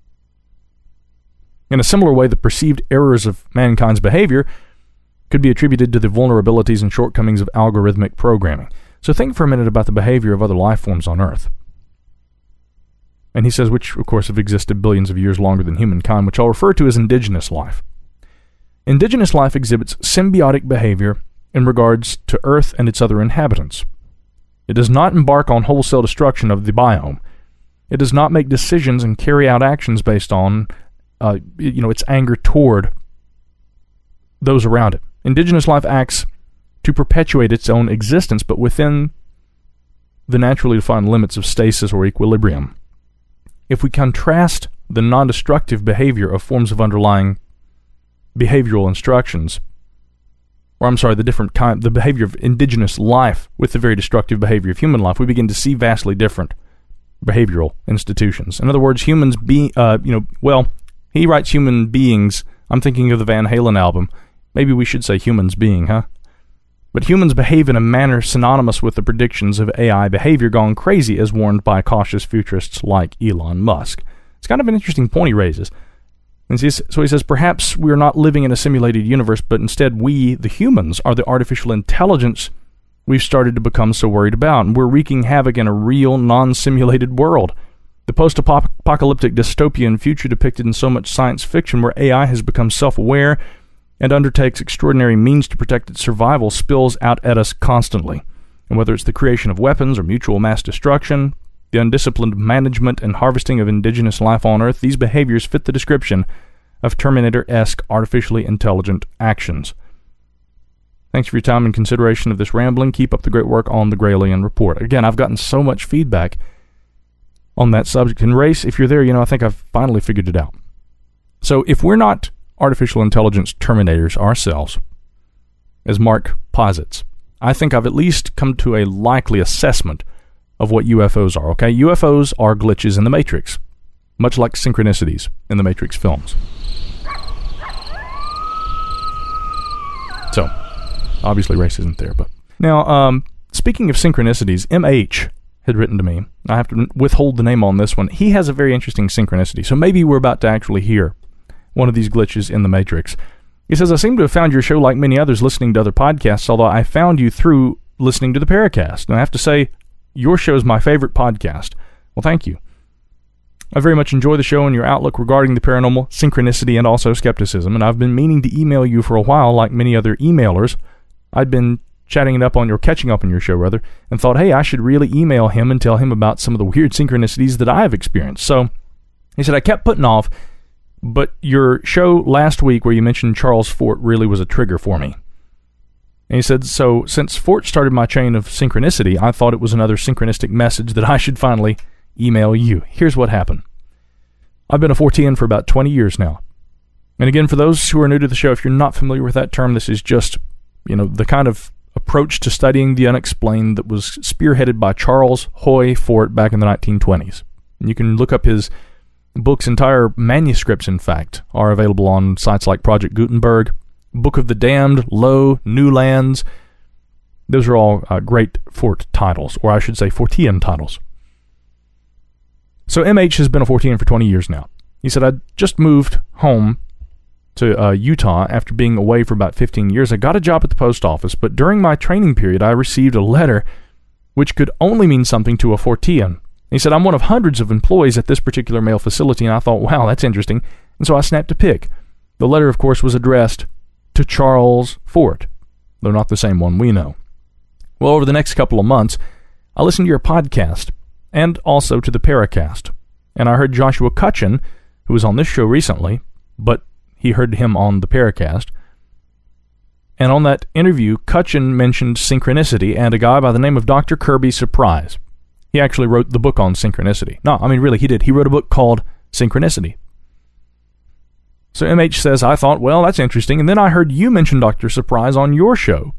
In a similar way, the perceived errors of mankind's behavior could be attributed to the vulnerabilities and shortcomings of algorithmic programming. So think for a minute about the behavior of other life forms on Earth. And he says, which of course have existed billions of years longer than humankind, which I'll refer to as indigenous life. Indigenous life exhibits symbiotic behavior in regards to Earth and its other inhabitants. It does not embark on wholesale destruction of the biome. It does not make decisions and carry out actions based on, its anger toward those around it. Indigenous life acts to perpetuate its own existence, but within the naturally defined limits of stasis or equilibrium. If we contrast the non-destructive behavior of forms of underlying behavioral instructions, the behavior of indigenous life with the very destructive behavior of human life, we begin to see vastly different behavioral institutions. In other words, humans he writes human beings. I'm thinking of the Van Halen album. Maybe we should say humans being, huh? But humans behave in a manner synonymous with the predictions of AI behavior gone crazy, as warned by cautious futurists like Elon Musk. It's kind of an interesting point he raises. And so he says, perhaps we are not living in a simulated universe, but instead we, the humans, are the artificial intelligence we've started to become so worried about, and we're wreaking havoc in a real, non-simulated world The post-apocalyptic dystopian future depicted in so much science fiction where AI has become self-aware and undertakes extraordinary means to protect its survival spills out at us constantly. And whether it's the creation of weapons or mutual mass destruction, the undisciplined management and harvesting of indigenous life on Earth, these behaviors fit the description of Terminator-esque artificially intelligent actions. Thanks for your time and consideration of this rambling. Keep up the great work on the Gralien Report. Again, I've gotten so much feedback on that subject. And Race, if you're there, I think I've finally figured it out. So if we're not artificial intelligence terminators ourselves, as Mark posits, I think I've at least come to a likely assessment of what UFOs are, okay? UFOs are glitches in the Matrix, much like synchronicities in the Matrix films. So, obviously Race isn't there, but... Now, speaking of synchronicities, MH had written to me. I have to withhold the name on this one. He has a very interesting synchronicity, so maybe we're about to actually hear one of these glitches in the Matrix. He says, I seem to have found your show like many others listening to other podcasts, although I found you through listening to the Paracast. And I have to say, your show is my favorite podcast. Well, thank you. I very much enjoy the show and your outlook regarding the paranormal, synchronicity, and also skepticism, and I've been meaning to email you for a while like many other emailers. I'd been catching up on your show, rather, and thought, hey, I should really email him and tell him about some of the weird synchronicities that I have experienced. So, he said, I kept putting off, but your show last week where you mentioned Charles Fort really was a trigger for me. And he said, so since Fort started my chain of synchronicity, I thought it was another synchronistic message that I should finally email you. Here's what happened. I've been a Fortean for about 20 years now. And again, for those who are new to the show, if you're not familiar with that term, this is just, the kind of approach to studying the unexplained that was spearheaded by Charles Hoy Fort back in the 1920s. And you can look up his books. Entire manuscripts, in fact, are available on sites like Project Gutenberg, Book of the Damned, Lo, New Lands. Those are all great Fort titles, or I should say Fortean titles. So MH has been a Fortean for 20 years now. He said, I just moved home to Utah after being away for about 15 years. I got a job at the post office, but during my training period, I received a letter which could only mean something to a Fortean. He said, I'm one of hundreds of employees at this particular mail facility, and I thought, wow, that's interesting. And so I snapped a pic. The letter, of course, was addressed to Charles Fort, though not the same one we know. Well, over the next couple of months, I listened to your podcast and also to the Paracast, and I heard Joshua Cutchin, who was on this show recently, but he heard him on the Paracast. And on that interview, Cutchin mentioned synchronicity and a guy by the name of Dr. Kirby Surprise. He actually wrote the book on synchronicity. No, I mean, really, he did. He wrote a book called Synchronicity. So MH says, I thought, well, that's interesting. And then I heard you mention Dr. Surprise on your show.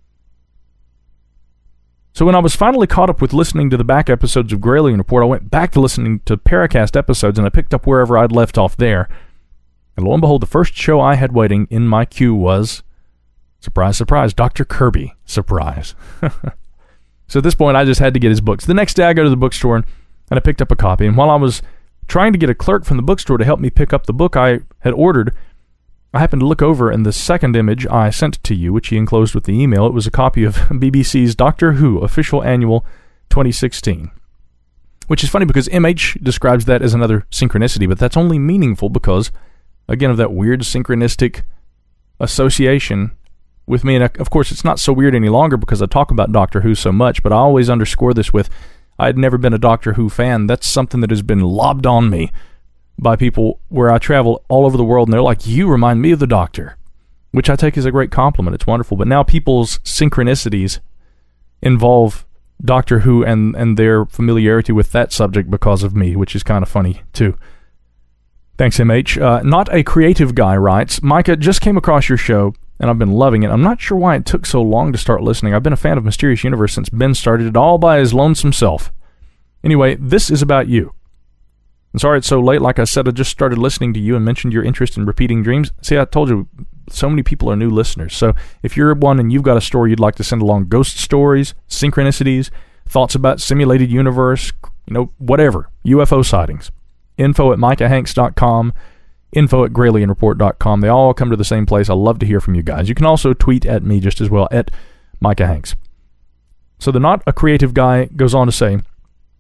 So when I was finally caught up with listening to the back episodes of Gralien Report, I went back to listening to Paracast episodes, and I picked up wherever I'd left off there. And lo and behold, the first show I had waiting in my queue was, surprise, surprise, Dr. Kirby Surprise. So at this point, I just had to get his books. The next day, I go to the bookstore, and I picked up a copy. And while I was trying to get a clerk from the bookstore to help me pick up the book I had ordered, I happened to look over, and the second image I sent to you, which he enclosed with the email, it was a copy of BBC's Doctor Who Official Annual 2016. Which is funny because MH describes that as another synchronicity, but that's only meaningful because, again, of that weird synchronistic association with me. And of course, it's not so weird any longer because I talk about Doctor Who so much, but I always underscore this with, I had never been a Doctor Who fan. That's something that has been lobbed on me by people where I travel all over the world, and they're like, you remind me of the Doctor, which I take as a great compliment. It's wonderful. But now people's synchronicities involve Doctor Who and their familiarity with that subject because of me, which is kind of funny, too. Thanks, MH. Not a Creative Guy writes, Micah, just came across your show, and I've been loving it. I'm not sure why it took so long to start listening. I've been a fan of Mysterious Universe since Ben started it all by his lonesome self. Anyway, this is about you. I'm sorry it's so late. Like I said, I just started listening to you and mentioned your interest in repeating dreams. See, I told you, so many people are new listeners. So if you're one and you've got a story you'd like to send along, ghost stories, synchronicities, thoughts about simulated universe, whatever, UFO sightings, info@micahhanks.com, info@gralienreport.com. They all come to the same place. I love to hear from you guys. You can also tweet at me just as well, at Micah Hanks. So the Not a Creative Guy goes on to say,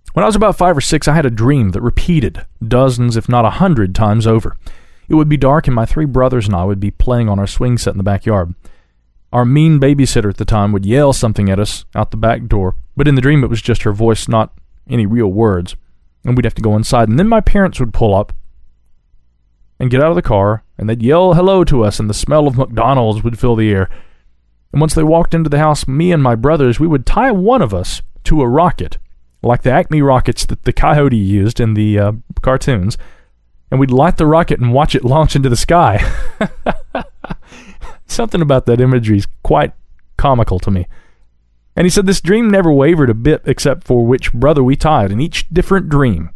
When I was about 5 or 6, I had a dream that repeated dozens, if not 100 times over. It would be dark, and my 3 brothers and I would be playing on our swing set in the backyard. Our mean babysitter at the time would yell something at us out the back door, but in the dream it was just her voice, not any real words, and we'd have to go inside. And then my parents would pull up and get out of the car, and they'd yell hello to us, and the smell of McDonald's would fill the air. And once they walked into the house, me and my brothers, we would tie one of us to a rocket, like the Acme rockets that the Coyote used in the cartoons, and we'd light the rocket and watch it launch into the sky. Something about that imagery is quite comical to me. And he said this dream never wavered a bit except for which brother we tied. In each different dream,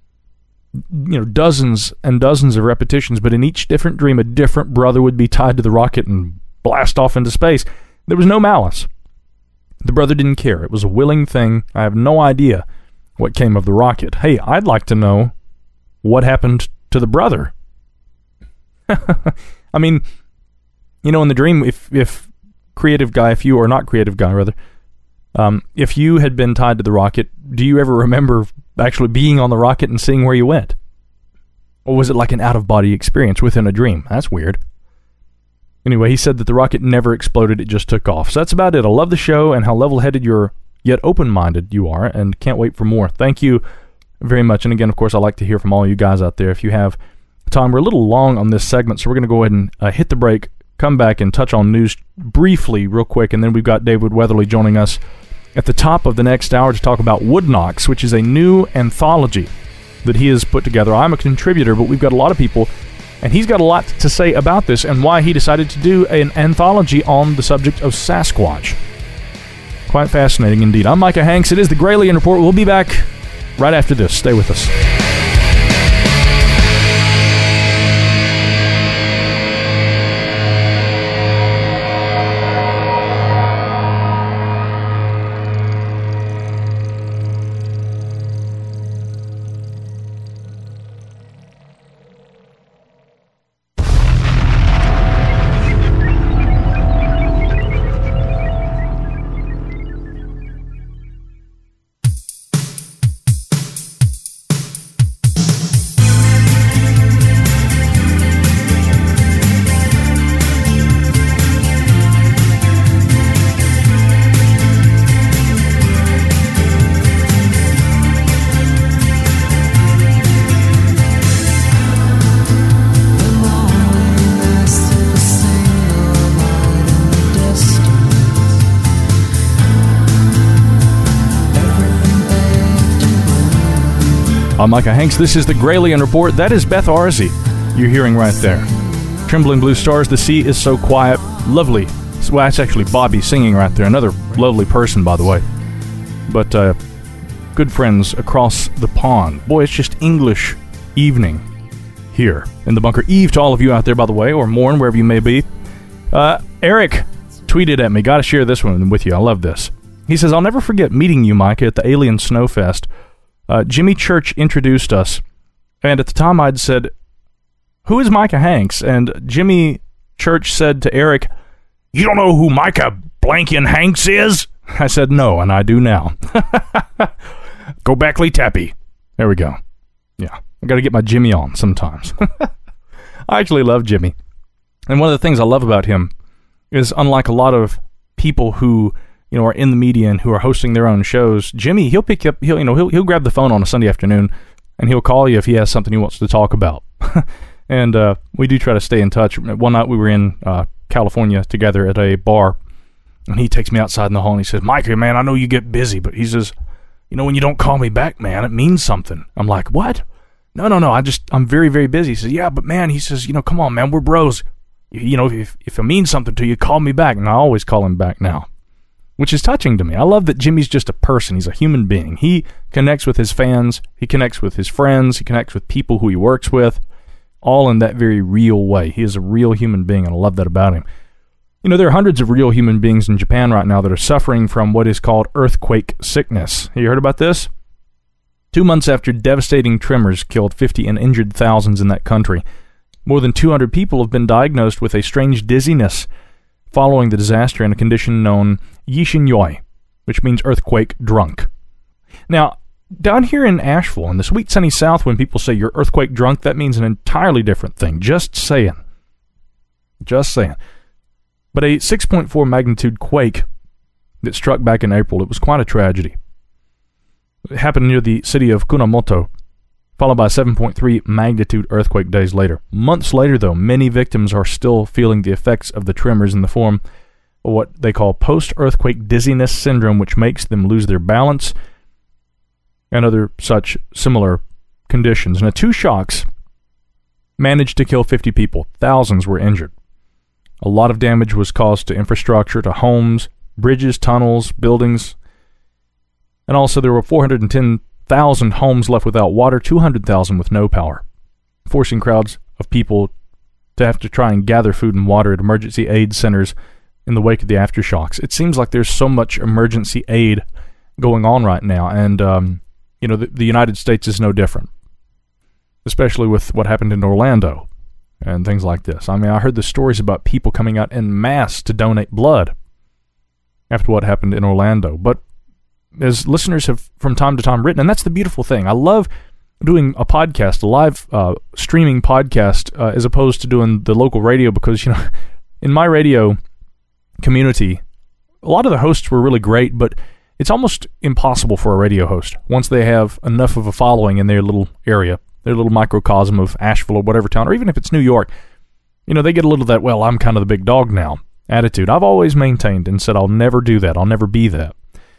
dozens and dozens of repetitions, but in each different dream, a different brother would be tied to the rocket and blast off into space. There was no malice. The brother didn't care. It was a willing thing. I have no idea what came of the rocket. Hey, I'd like to know what happened to the brother. I mean, in the dream, if creative guy, if you are not creative guy, rather, if you had been tied to the rocket, do you ever remember actually being on the rocket and seeing where you went? Or was it like an out-of-body experience within a dream? That's weird. Anyway, he said that the rocket never exploded, it just took off. So that's about it. I love the show and how level-headed yet open-minded you are, and can't wait for more. Thank you very much. And again, of course, I like to hear from all you guys out there. If you have time, we're a little long on this segment, so we're going to go ahead and hit the break, come back and touch on news briefly real quick, and then we've got David Weatherly joining us at the top of the next hour to talk about Wood Knocks, which is a new anthology that he has put together. I'm a contributor, but we've got a lot of people, and he's got a lot to say about this and why he decided to do an anthology on the subject of Sasquatch. Quite fascinating indeed. I'm Micah Hanks. It is the Gralien Report. We'll be back right after this. Stay with us. I'm Micah Hanks. This is the Gralien Report. That is Beth Arze you're hearing right there. Trembling Blue Stars, The Sea is So Quiet. Lovely. Well, that's actually Bobby singing right there. Another lovely person, by the way. But good friends across the pond. Boy, it's just English evening here in the bunker. Eve to all of you out there, by the way, or morn, wherever you may be. Eric tweeted at me. Got to share this one with you. I love this. He says, I'll never forget meeting you, Micah, at the Alien Snowfest. Jimmy Church introduced us, and at the time I'd said, who is Micah Hanks? And Jimmy Church said to Eric, you don't know who Micah Blankian Hanks is? I said, no, and I do now. Go back, Lee Tappy. There we go. Yeah, I got to get my Jimmy on sometimes. I actually love Jimmy. And one of the things I love about him is, unlike a lot of people who are in the media and who are hosting their own shows, Jimmy, he'll pick up, he'll grab the phone on a Sunday afternoon and he'll call you if he has something he wants to talk about. And we do try to stay in touch. One night we were in California together at a bar, and he takes me outside in the hall and he says, Micah, man, I know you get busy, but he says, when you don't call me back, man, it means something. I'm like, what? No, I'm very, very busy. He says, yeah, but man, he says, come on, man, we're bros. If it means something to you, call me back. And I always call him back now, which is touching to me. I love that Jimmy's just a person. He's a human being. He connects with his fans. He connects with his friends. He connects with people who he works with, all in that very real way. He is a real human being, and I love that about him. There are hundreds of real human beings in Japan right now that are suffering from what is called earthquake sickness. Have you heard about this? 2 months after devastating tremors killed 50 and injured thousands in that country, more than 200 people have been diagnosed with a strange dizziness following the disaster in a condition known Yishinyoi, which means earthquake drunk. Now, down here in Asheville, in the sweet sunny South, when people say you're earthquake drunk, that means an entirely different thing. Just saying. Just saying. But a 6.4 magnitude quake that struck back in April, it was quite a tragedy. It happened near the city of Kunamoto, followed by a 7.3 magnitude earthquake days later. Months later, though, many victims are still feeling the effects of the tremors in the form of what they call post-earthquake dizziness syndrome, which makes them lose their balance and other such similar conditions. Now, 2 shocks managed to kill 50 people. Thousands were injured. A lot of damage was caused to infrastructure, to homes, bridges, tunnels, buildings. And also there were 410,000 homes left without water, 200,000 with no power, forcing crowds of people to have to try and gather food and water at emergency aid centers in the wake of the aftershocks. It seems like there's so much emergency aid going on right now, and the United States is no different, especially with what happened in Orlando and things like this. I mean, I heard the stories about people coming out en masse to donate blood after what happened in Orlando. But as listeners have from time to time written, and that's the beautiful thing, I love doing a podcast, a live streaming podcast, as opposed to doing the local radio, because, in my radio community, a lot of the hosts were really great, but it's almost impossible for a radio host, once they have enough of a following in their little area, their little microcosm of Asheville or whatever town, or even if it's New York, they get a little of that, well, I'm kind of the big dog now attitude. I've always maintained and said I'll never do that. I'll never be that.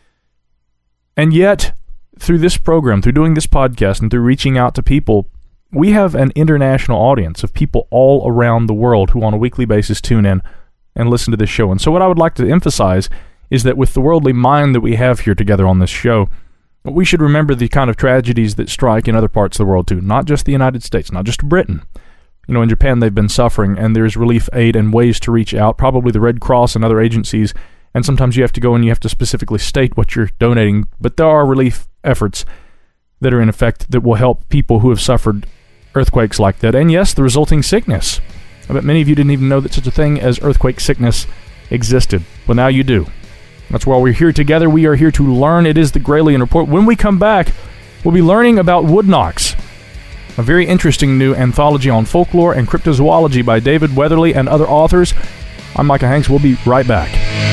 And yet, through this program, through doing this podcast, and through reaching out to people, we have an international audience of people all around the world who on a weekly basis tune in and listen to this show. And so what I would like to emphasize is that with the worldly mind that we have here together on this show, we should remember the kind of tragedies that strike in other parts of the world too, not just the United States, not just Britain. In Japan they've been suffering, and there's relief aid and ways to reach out, probably the Red Cross and other agencies, and sometimes you have to go and you have to specifically state what you're donating, but there are relief efforts that are in effect that will help people who have suffered earthquakes like that, and yes, the resulting sickness. I bet many of you didn't even know that such a thing as earthquake sickness existed. Well, now you do. That's why we're here together. We are here to learn. It is the Gralien Report. When we come back, we'll be learning about wood knocks, a very interesting new anthology on folklore and cryptozoology by David Weatherly and other authors. I'm Micah Hanks. We'll be right back.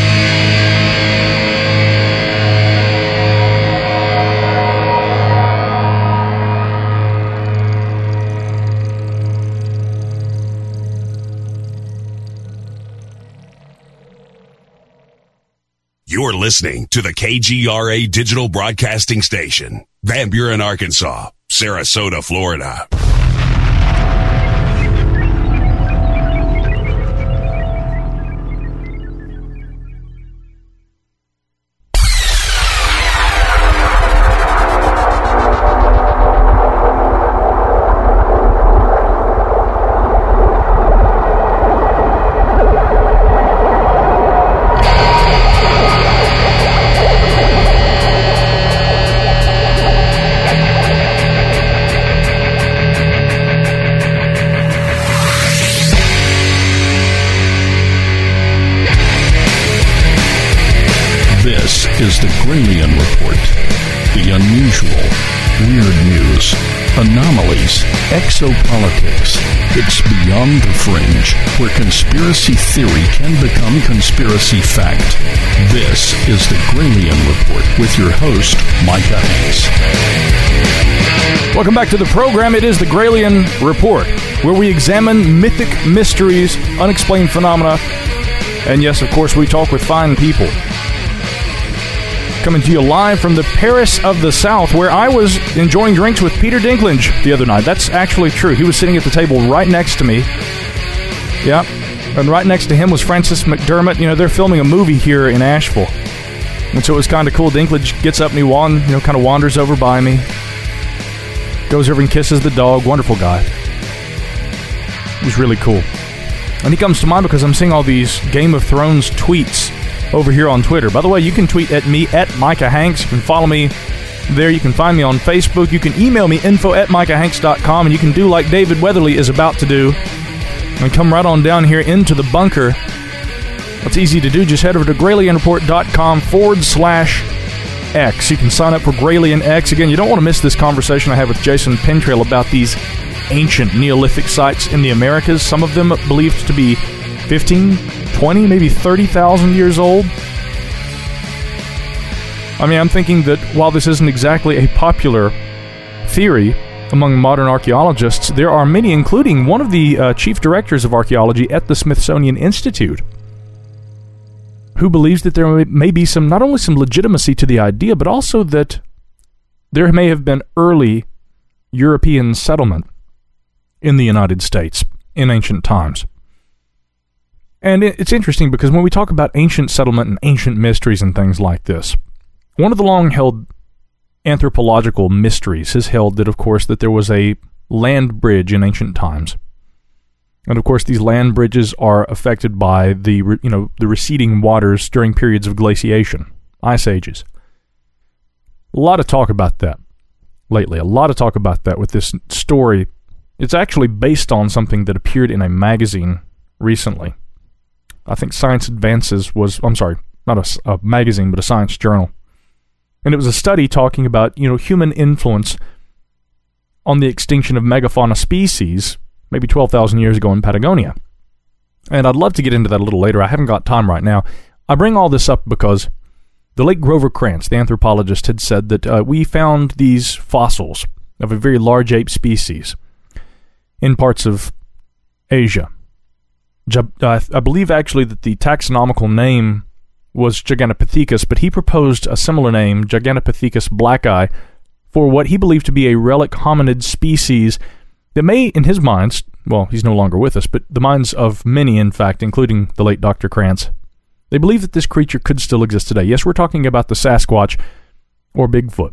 You're listening to the KGRA Digital Broadcasting Station, Van Buren, Arkansas, Sarasota, Florida. Is the Gralien Report. The unusual, weird news, anomalies, exopolitics. It's beyond the fringe, where conspiracy theory can become conspiracy fact. This is the Gralien Report with your host, Micah Hanks. Welcome back to the program. It is the Gralien Report, where we examine mythic mysteries, unexplained phenomena, and yes, of course, we talk with fine people. Coming to you live from the Paris of the South, where I was enjoying drinks with Peter Dinklage the other night. That's actually true. He was sitting at the table right next to me. Yeah. And right next to him was Frances McDermott. They're filming a movie here in Asheville. And so it was kind of cool. Dinklage gets up and he kind of wanders over by me. Goes over and kisses the dog. Wonderful guy. It was really cool. And he comes to mind because I'm seeing all these Game of Thrones tweets over here on Twitter. By the way, you can tweet at me at Micah Hanks. You can follow me there. You can find me on Facebook. You can email me info@micahhanks.com, and you can do like David Weatherly is about to do and come right on down here into the bunker. It's easy to do. Just head over to GralienReport.com X. You can sign up for Gralien X. Again, you don't want to miss this conversation I had with Jason Pentrail about these ancient Neolithic sites in the Americas, some of them believed to be 15, 20, maybe 30,000 years old. I mean, I'm thinking that while this isn't exactly a popular theory among modern archaeologists, there are many, including one of the chief directors of archaeology at the Smithsonian Institute, who believes that there may be not only some legitimacy to the idea, but also that there may have been early European settlement in the United States in ancient times. And it's interesting because when we talk about ancient settlement and ancient mysteries and things like this, one of the long-held anthropological mysteries has held that, of course, that there was a land bridge in ancient times. And, of course, these land bridges are affected by the receding waters during periods of glaciation, ice ages. A lot of talk about that lately, a lot of talk about that with this story. It's actually based on something that appeared in a magazine recently. I think Science Advances not a magazine, but a science journal. And it was a study talking about, human influence on the extinction of megafauna species maybe 12,000 years ago in Patagonia. And I'd love to get into that a little later. I haven't got time right now. I bring all this up because the late Grover Krantz, the anthropologist, had said that we found these fossils of a very large ape species in parts of Asia. I believe actually that the taxonomical name was Gigantopithecus, but he proposed a similar name, Gigantopithecus blacki, for what he believed to be a relic hominid species that may, in his minds, well, he's no longer with us, but the minds of many, in fact, including the late Dr. Krantz, they believe that this creature could still exist today. Yes, we're talking about the Sasquatch or Bigfoot.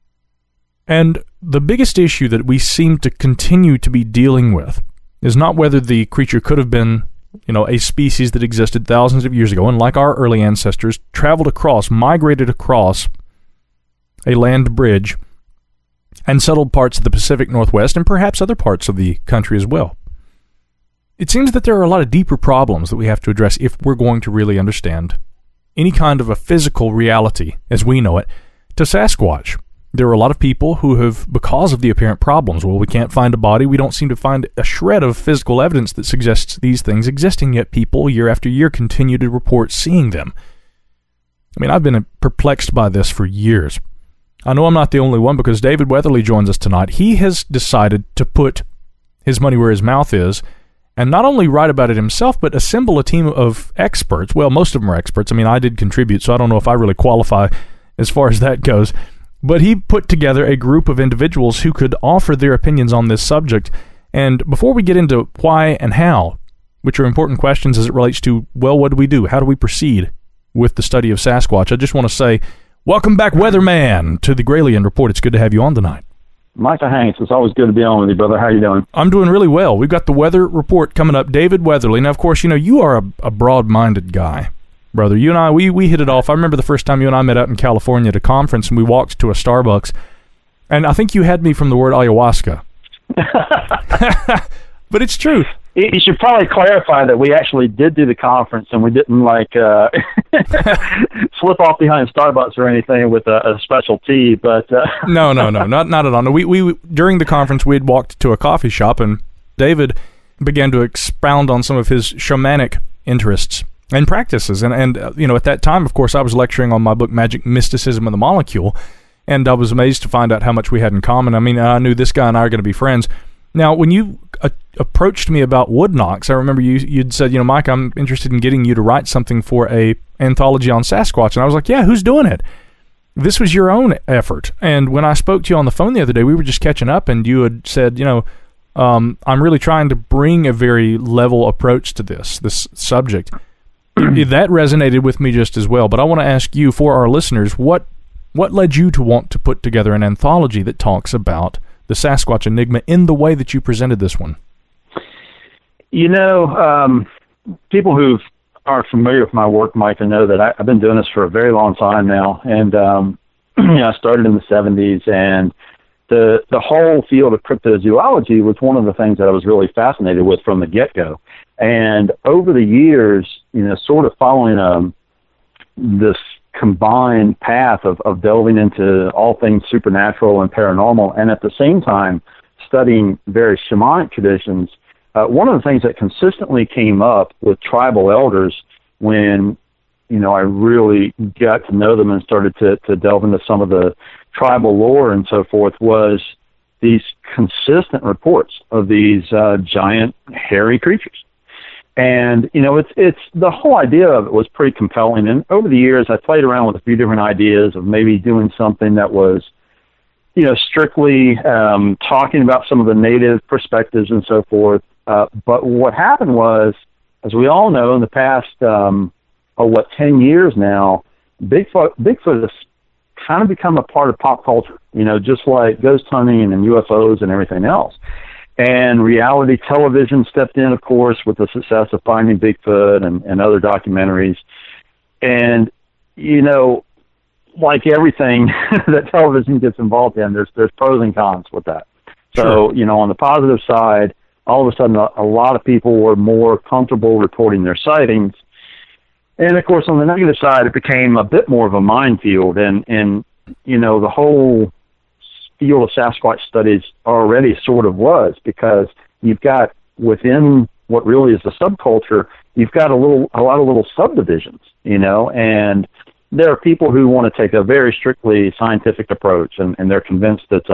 And the biggest issue that we seem to continue to be dealing with is not whether the creature could have been a species that existed thousands of years ago and, like our early ancestors, migrated across a land bridge and settled parts of the Pacific Northwest and perhaps other parts of the country as well. It seems that there are a lot of deeper problems that we have to address if we're going to really understand any kind of a physical reality, as we know it, to Sasquatch. There are a lot of people who have, because of the apparent problems, we can't find a body, we don't seem to find a shred of physical evidence that suggests these things existing, yet people, year after year, continue to report seeing them. I mean, I've been perplexed by this for years. I know I'm not the only one because David Weatherly joins us tonight. He has decided to put his money where his mouth is and not only write about it himself, but assemble a team of experts. Well, most of them are experts. I mean, I did contribute, so I don't know if I really qualify as far as that goes. But he put together a group of individuals who could offer their opinions on this subject. And before we get into why and how, which are important questions as it relates to, well, what do we do? How do we proceed with the study of Sasquatch? I just want to say, welcome back, Weatherman, to the Gralien Report. It's good to have you on tonight. Micah Hanks, it's always good to be on with you, brother. How are you doing? I'm doing really well. We've got the weather report coming up. David Weatherly. Now, of course, you are a broad-minded guy, brother. You and I, we hit it off. I remember the first time you and I met out in California at a conference, and we walked to a Starbucks, and I think you had me from the word ayahuasca. But it's true. You should probably clarify that we actually did do the conference, and we didn't slip off behind Starbucks or anything with a special tea. But no, not at all. No, we during the conference we had walked to a coffee shop, and David began to expound on some of his shamanic interests and practices. And at that time, of course, I was lecturing on my book Magic, Mysticism, and the Molecule, and I was amazed to find out how much we had in common. I mean, I knew this guy and I are going to be friends. Now, when you approached me about Woodnox, I remember you'd said, Mike, I'm interested in getting you to write something for a anthology on Sasquatch. And I was like, yeah, who's doing it? This was your own effort. And when I spoke to you on the phone the other day, we were just catching up, and you had said, I'm really trying to bring a very level approach to this subject. That resonated with me just as well. But I want to ask you, for our listeners, what led you to want to put together an anthology that talks about the Sasquatch enigma in the way that you presented this one? People who are familiar with my work, Mike, know that I've been doing this for a very long time now. And, I started in the 70s, and the whole field of cryptozoology was one of the things that I was really fascinated with from the get-go. And over the years, sort of following this combined path of delving into all things supernatural and paranormal, and at the same time studying various shamanic traditions. One of the things that consistently came up with tribal elders when, I really got to know them and started to delve into some of the tribal lore and so forth was these consistent reports of these giant hairy creatures. And, it's the whole idea of it was pretty compelling. And over the years, I played around with a few different ideas of maybe doing something that was, strictly talking about some of the native perspectives and so forth. But what happened was, as we all know, in the past, 10 years now, Bigfoot has kind of become a part of pop culture, just like ghost hunting and UFOs and everything else. And reality television stepped in, of course, with the success of Finding Bigfoot and other documentaries. And, like everything that television gets involved in, there's pros and cons with that. So, Sure. On the positive side, all of a sudden a lot of people were more comfortable reporting their sightings. And, of course, on the negative side, it became a bit more of a minefield. And the whole field of Sasquatch studies already sort of was, because you've got within what really is the subculture, you've got a lot of little subdivisions, and there are people who want to take a very strictly scientific approach, and they're convinced it's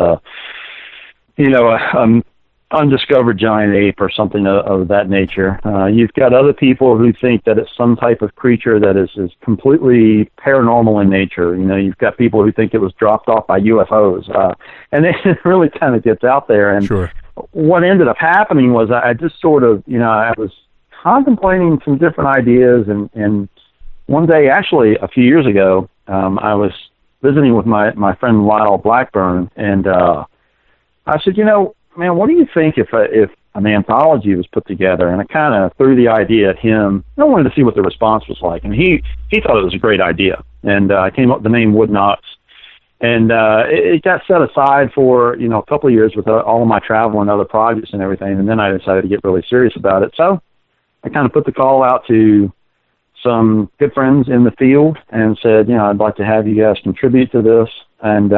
undiscovered giant ape or something of that nature. You've got other people who think that it's some type of creature that is completely paranormal in nature. You've got people who think it was dropped off by UFOs. And it really kind of gets out there. And Sure. What ended up happening was I just sort of, I was contemplating some different ideas. And one day, actually a few years ago, I was visiting with my friend Lyle Blackburn. And I said, man, what do you think if an anthology was put together? And I kind of threw the idea at him. I wanted to see what the response was like, and he thought it was a great idea. And I came up with the name Wood Knots, and it got set aside for a couple of years with all of my travel and other projects and everything. And then I decided to get really serious about it. So I kind of put the call out to some good friends in the field and said, I'd like to have you guys contribute to this. And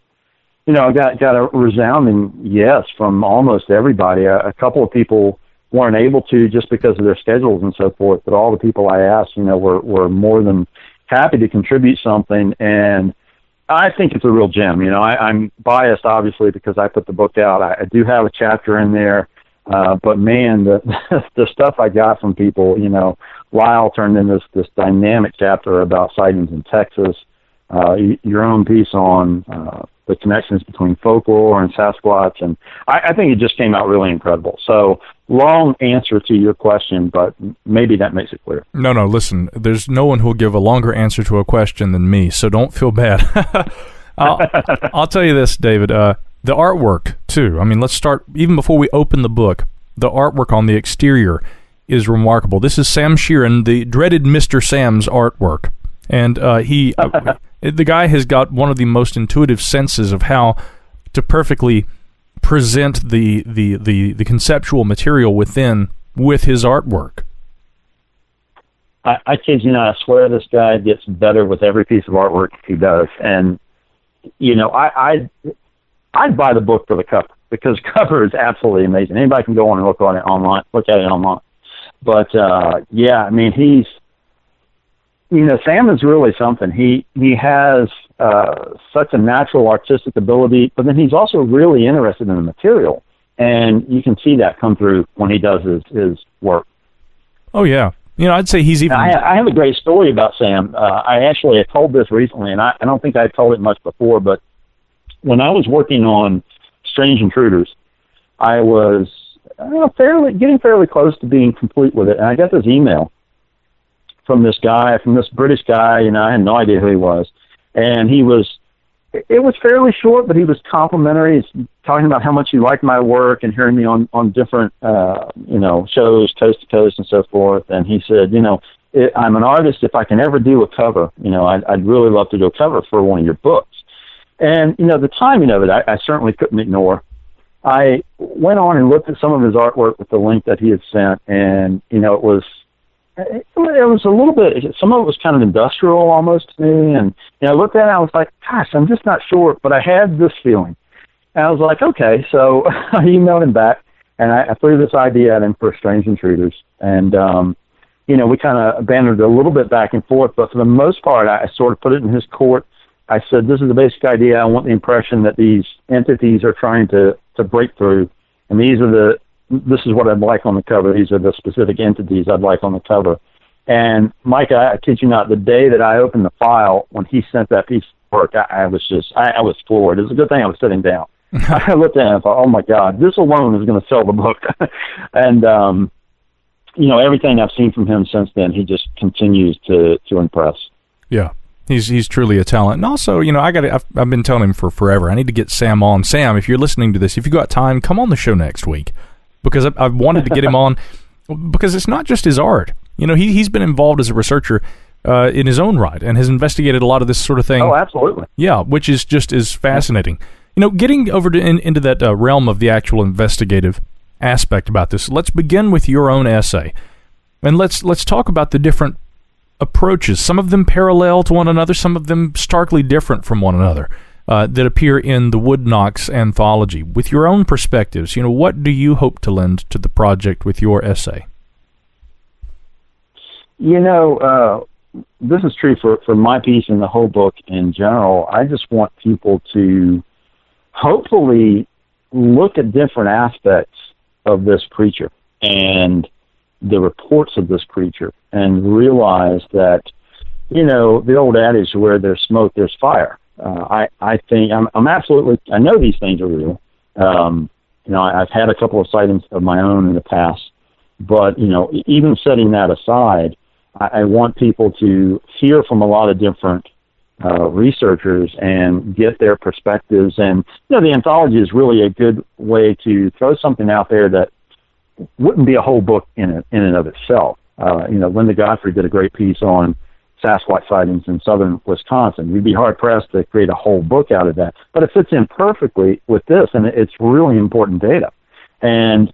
I got a resounding yes from almost everybody. A couple of people weren't able to just because of their schedules and so forth, but all the people I asked, were more than happy to contribute something. And I think it's a real gem. I'm biased, obviously, because I put the book out. I do have a chapter in there, but man, the stuff I got from people, Lyle turned in this dynamic chapter about sightings in Texas, your own piece on the connections between folklore and Sasquatch, and I think it just came out really incredible. So, long answer to your question, but maybe that makes it clear. No, listen, there's no one who will give a longer answer to a question than me, so don't feel bad. I'll tell you this, David, the artwork, too. I mean, let's start, even before we open the book, the artwork on the exterior is remarkable. This is Sam Sheeran, the dreaded Mr. Sam's artwork, and he... The guy has got one of the most intuitive senses of how to perfectly present the conceptual material within with his artwork. I kid you not, I swear this guy gets better with every piece of artwork he does. And, I'd buy the book for the cover, because the cover is absolutely amazing. Anybody can go on and look at it online. But, he's... Sam is really something. He has such a natural artistic ability, but then he's also really interested in the material, and you can see that come through when he does his work. Oh yeah, I'd say he's even. I have a great story about Sam. I actually had told this recently, and I don't think I told it much before. But when I was working on Strange Intruders, I was getting fairly close to being complete with it, and I got this email from this British guy, I had no idea who he was. And it was fairly short, but he was complimentary. He's talking about how much he liked my work and hearing me on different, shows, coast to coast and so forth. And he said, I'm an artist. If I can ever do a cover, I'd really love to do a cover for one of your books. And, the timing of it, I certainly couldn't ignore. I went on and looked at some of his artwork with the link that he had sent, and, it was it was a little bit, some of it was kind of industrial almost to me. And I looked at it and I was like, gosh, I'm just not sure. But I had this feeling. And I was like, okay. So I emailed him back and I threw this idea at him for Strange Intruders. And, we kind of bantered a little bit back and forth. But for the most part, I sort of put it in his court. I said, this is the basic idea. I want the impression that these entities are trying to break through. And this is what I'd like on the cover. These are the specific entities I'd like on the cover. And Mike, I kid you not, the day that I opened the file, when he sent that piece of work, I was floored. It was a good thing I was sitting down. I looked at it and thought, oh my God, this alone is going to sell the book. And, everything I've seen from him since then, he just continues to impress. Yeah. He's truly a talent. And also, I've been telling him for forever, I need to get Sam on. Sam, if you're listening to this, if you got time, come on the show next week. Because I've wanted to get him on, because it's not just his art. He's been involved as a researcher in his own right and has investigated a lot of this sort of thing. Oh, absolutely. Yeah, which is just as fascinating. Getting over into that realm of the actual investigative aspect about this, let's begin with your own essay. And let's talk about the different approaches, some of them parallel to one another, some of them starkly different from one another, that appear in the Woodknocks anthology. With your own perspectives, what do you hope to lend to the project with your essay? This is true for my piece and the whole book in general. I just want people to hopefully look at different aspects of this creature and the reports of this creature and realize that, the old adage, where there's smoke, there's fire. I think I know these things are real. I've had a couple of sightings of my own in the past, but, even setting that aside, I want people to hear from a lot of different researchers and get their perspectives. And, the anthology is really a good way to throw something out there that wouldn't be a whole book in and of itself. Linda Godfrey did a great piece on Sasquatch sightings in southern Wisconsin. You'd be hard-pressed to create a whole book out of that. But it fits in perfectly with this, and it's really important data. And,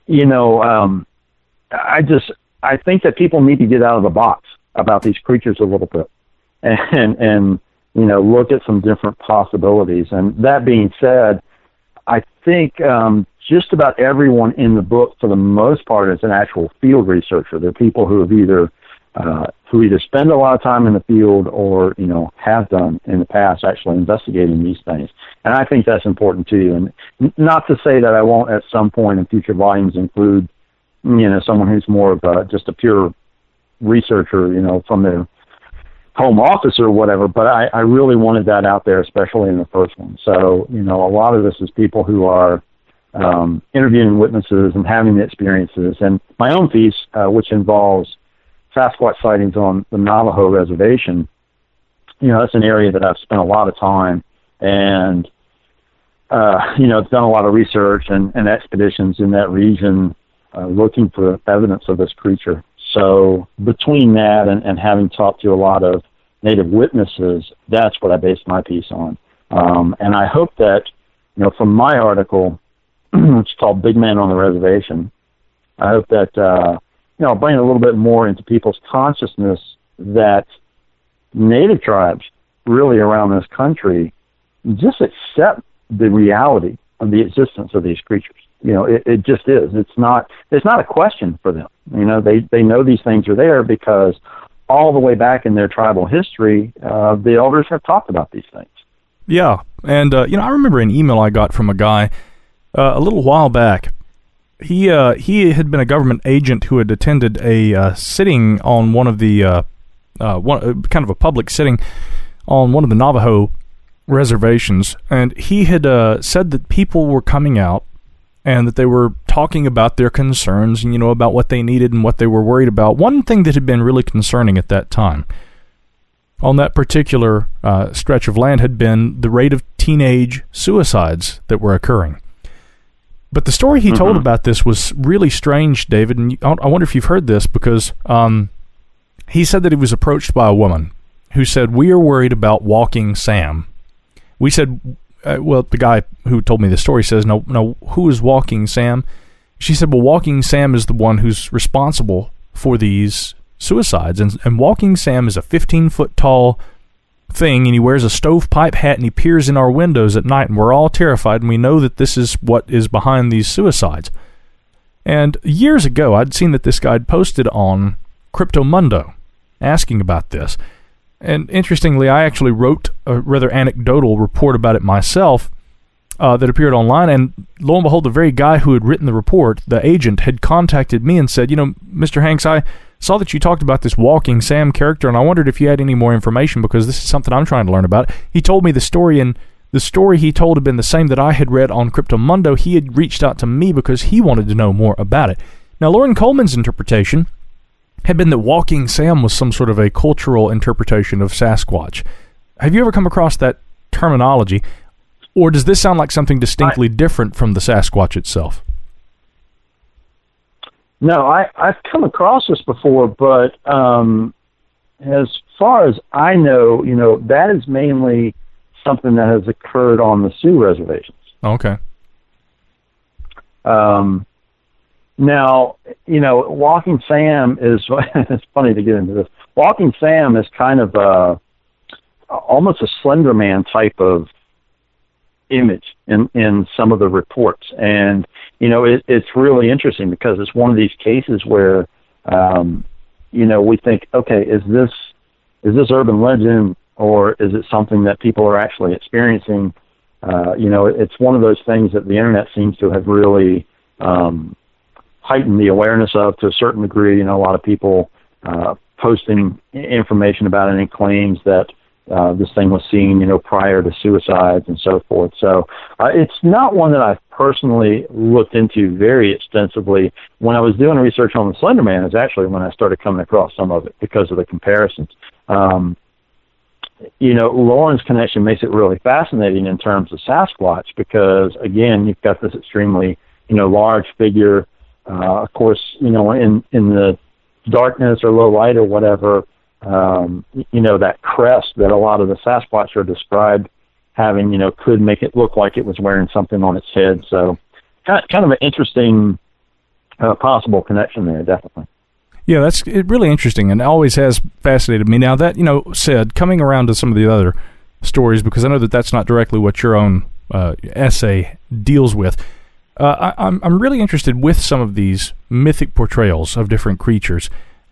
I think that people need to get out of the box about these creatures a little bit and look at some different possibilities. And that being said, I think just about everyone in the book, for the most part, is an actual field researcher. They're people who have either spend a lot of time in the field or, have done in the past actually investigating these things. And I think that's important too. And not to say that I won't at some point in future volumes include, someone who's more of just a pure researcher, from their home office or whatever, but I really wanted that out there, especially in the first one. So, a lot of this is people who are interviewing witnesses and having the experiences. And my own piece, which involves Sasquatch sightings on the Navajo reservation, that's an area that I've spent a lot of time and, done a lot of research and expeditions in that region looking for evidence of this creature. So between that and having talked to a lot of Native witnesses, that's what I based my piece on. And I hope that, from my article, which is called Big Man on the Reservation, I hope that, I'll bring a little bit more into people's consciousness that Native tribes really around this country just accept the reality of the existence of these creatures. It just is. It's not a question for them. They know these things are there because all the way back in their tribal history, the elders have talked about these things. Yeah. And, I remember an email I got from a guy a little while back. He had been a government agent who had attended a sitting on one of the, kind of a public sitting on one of the Navajo reservations. And he had said that people were coming out and that they were talking about their concerns and, about what they needed and what they were worried about. One thing that had been really concerning at that time on that particular stretch of land had been the rate of teenage suicides that were occurring. But the story he told about this was really strange, David, and I wonder if you've heard this, because he said that he was approached by a woman who said, "We are worried about Walking Sam." We said, the guy who told me the story says, no, who is Walking Sam? She said, well, Walking Sam is the one who's responsible for these suicides. And Walking Sam is a 15-foot tall thing, and he wears a stovepipe hat, and he peers in our windows at night, and we're all terrified, and we know that this is what is behind these suicides. And years ago, I'd seen that this guy had posted on Cryptomundo asking about this. And interestingly, I actually wrote a rather anecdotal report about it myself that appeared online, and lo and behold, the very guy who had written the report, the agent, had contacted me and said, Mr. Hanks, I saw that you talked about this Walking Sam character, and I wondered if you had any more information, because this is something I'm trying to learn about. He told me the story, and the story he told had been the same that I had read on Cryptomundo. He had reached out to me because he wanted to know more about it. Now, Loren Coleman's interpretation had been that Walking Sam was some sort of a cultural interpretation of Sasquatch. Have you ever come across that terminology, or does this sound like something distinctly different from the Sasquatch itself? No, I've come across this before, but as far as I know, that is mainly something that has occurred on the Sioux reservations. Okay. Now, Walking Sam is, it's funny to get into this. Walking Sam is kind of almost a Slender Man type of image in some of the reports. And, it's really interesting because it's one of these cases where, we think, okay, is this urban legend, or is it something that people are actually experiencing? It's one of those things that the internet seems to have really heightened the awareness of to a certain degree. A lot of people posting information about it and claims that this thing was seen, prior to suicides and so forth. So it's not one that I've personally looked into very extensively. When I was doing research on the Slender Man is actually when I started coming across some of it because of the comparisons. Loren's connection makes it really fascinating in terms of Sasquatch because, again, you've got this extremely, large figure. Of course, in the darkness or low light or whatever, that crest that a lot of the Sasquatch are described having, could make it look like it was wearing something on its head. So kind of an interesting possible connection there, definitely. Yeah, that's really interesting, and always has fascinated me. Now, that, said, coming around to some of the other stories, because I know that that's not directly what your own essay deals with, I'm really interested with some of these mythic portrayals of different creatures.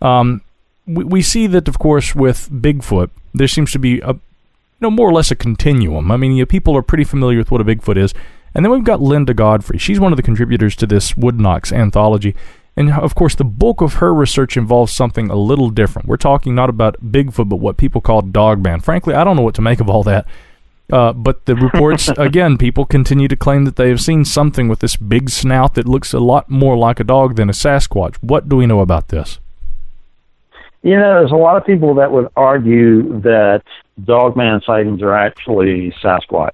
We see that, of course, with Bigfoot, there seems to be more or less a continuum. I mean, people are pretty familiar with what a Bigfoot is. And then we've got Linda Godfrey. She's one of the contributors to this Woodknox anthology. And, of course, the bulk of her research involves something a little different. We're talking not about Bigfoot, but what people call Dogman. Frankly, I don't know what to make of all that. But the reports, again, people continue to claim that they have seen something with this big snout that looks a lot more like a dog than a Sasquatch. What do we know about this? There's a lot of people that would argue that Dogman sightings are actually Sasquatch.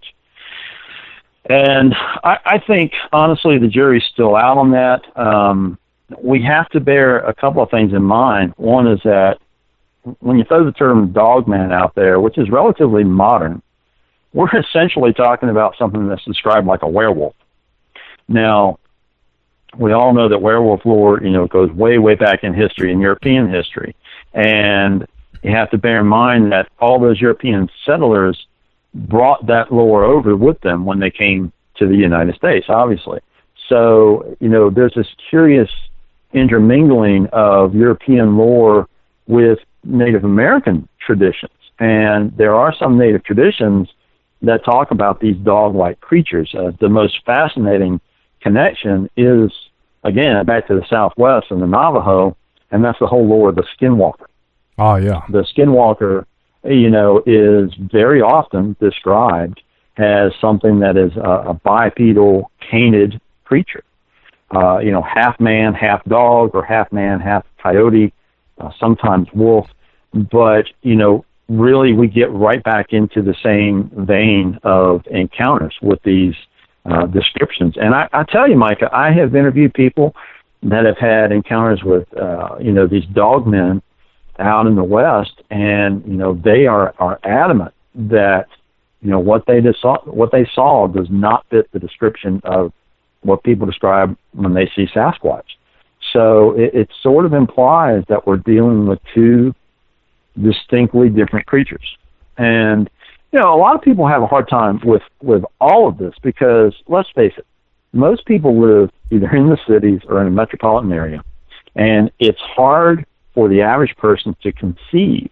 And I think, honestly, the jury's still out on that. We have to bear a couple of things in mind. One is that when you throw the term Dogman out there, which is relatively modern, we're essentially talking about something that's described like a werewolf. Now, we all know that werewolf lore, goes way, way back in history, in European history. And you have to bear in mind that all those European settlers brought that lore over with them when they came to the United States, obviously. So, there's this curious intermingling of European lore with Native American traditions. And there are some Native traditions that talk about these dog-like creatures. The most fascinating connection is, again, back to the Southwest and the Navajo, and that's the whole lore of the skinwalker. Oh, yeah. The skinwalker, is very often described as something that is a bipedal, canid creature. Half man, half dog, or half man, half coyote, sometimes wolf. But, really we get right back into the same vein of encounters with these descriptions. And I tell you, Micah, I have interviewed people that have had encounters with, these dogmen out in the West, and, they are adamant that, what they saw does not fit the description of what people describe when they see Sasquatch. So it sort of implies that we're dealing with two distinctly different creatures. And, a lot of people have a hard time with all of this because, let's face it, most people live either in the cities or in a metropolitan area. And it's hard for the average person to conceive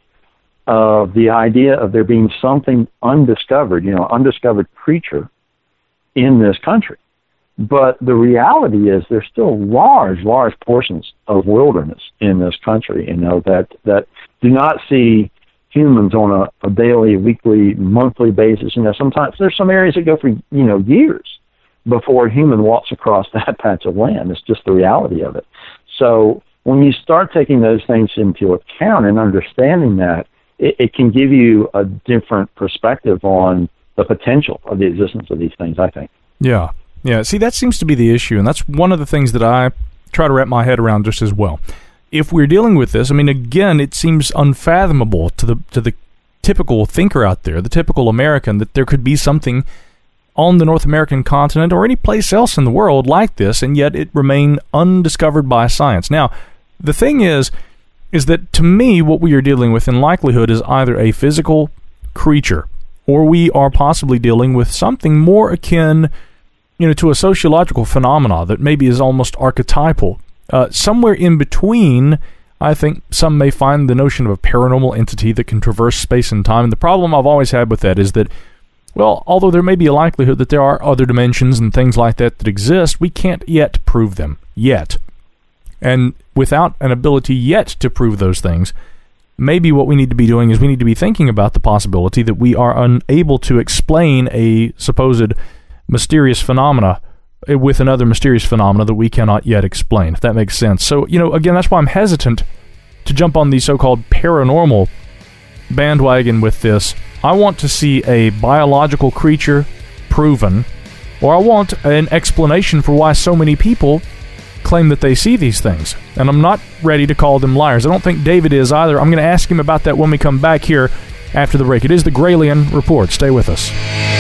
of the idea of there being something undiscovered, undiscovered creature in this country. But the reality is there's still large portions of wilderness in this country, that do not see humans on a daily, weekly, monthly basis. Sometimes there's some areas that go for, years before a human walks across that patch of land. It's just the reality of it. So when you start taking those things into account and understanding that, it can give you a different perspective on the potential of the existence of these things, I think. Yeah. See, that seems to be the issue, and that's one of the things that I try to wrap my head around just as well. If we're dealing with this, again, it seems unfathomable to the typical thinker out there, the typical American, that there could be something on the North American continent or any place else in the world like this, and yet it remain undiscovered by science. Now, the thing is that to me, what we are dealing with in likelihood is either a physical creature, or we are possibly dealing with something more akin to a sociological phenomena that maybe is almost archetypal. Somewhere in between, I think some may find the notion of a paranormal entity that can traverse space and time. And the problem I've always had with that is that, well, although there may be a likelihood that there are other dimensions and things like that exist, we can't yet prove them. Yet. And without an ability yet to prove those things, maybe what we need to be doing is we need to be thinking about the possibility that we are unable to explain a supposed mysterious phenomena with another mysterious phenomena that we cannot yet explain, if that makes sense. So, again, that's why I'm hesitant to jump on the so-called paranormal bandwagon with this. I want to see a biological creature proven, or I want an explanation for why so many people claim that they see these things. And I'm not ready to call them liars. I don't think David is either. I'm going to ask him about that when we come back here after the break. It is the Gralien Report. Stay with us.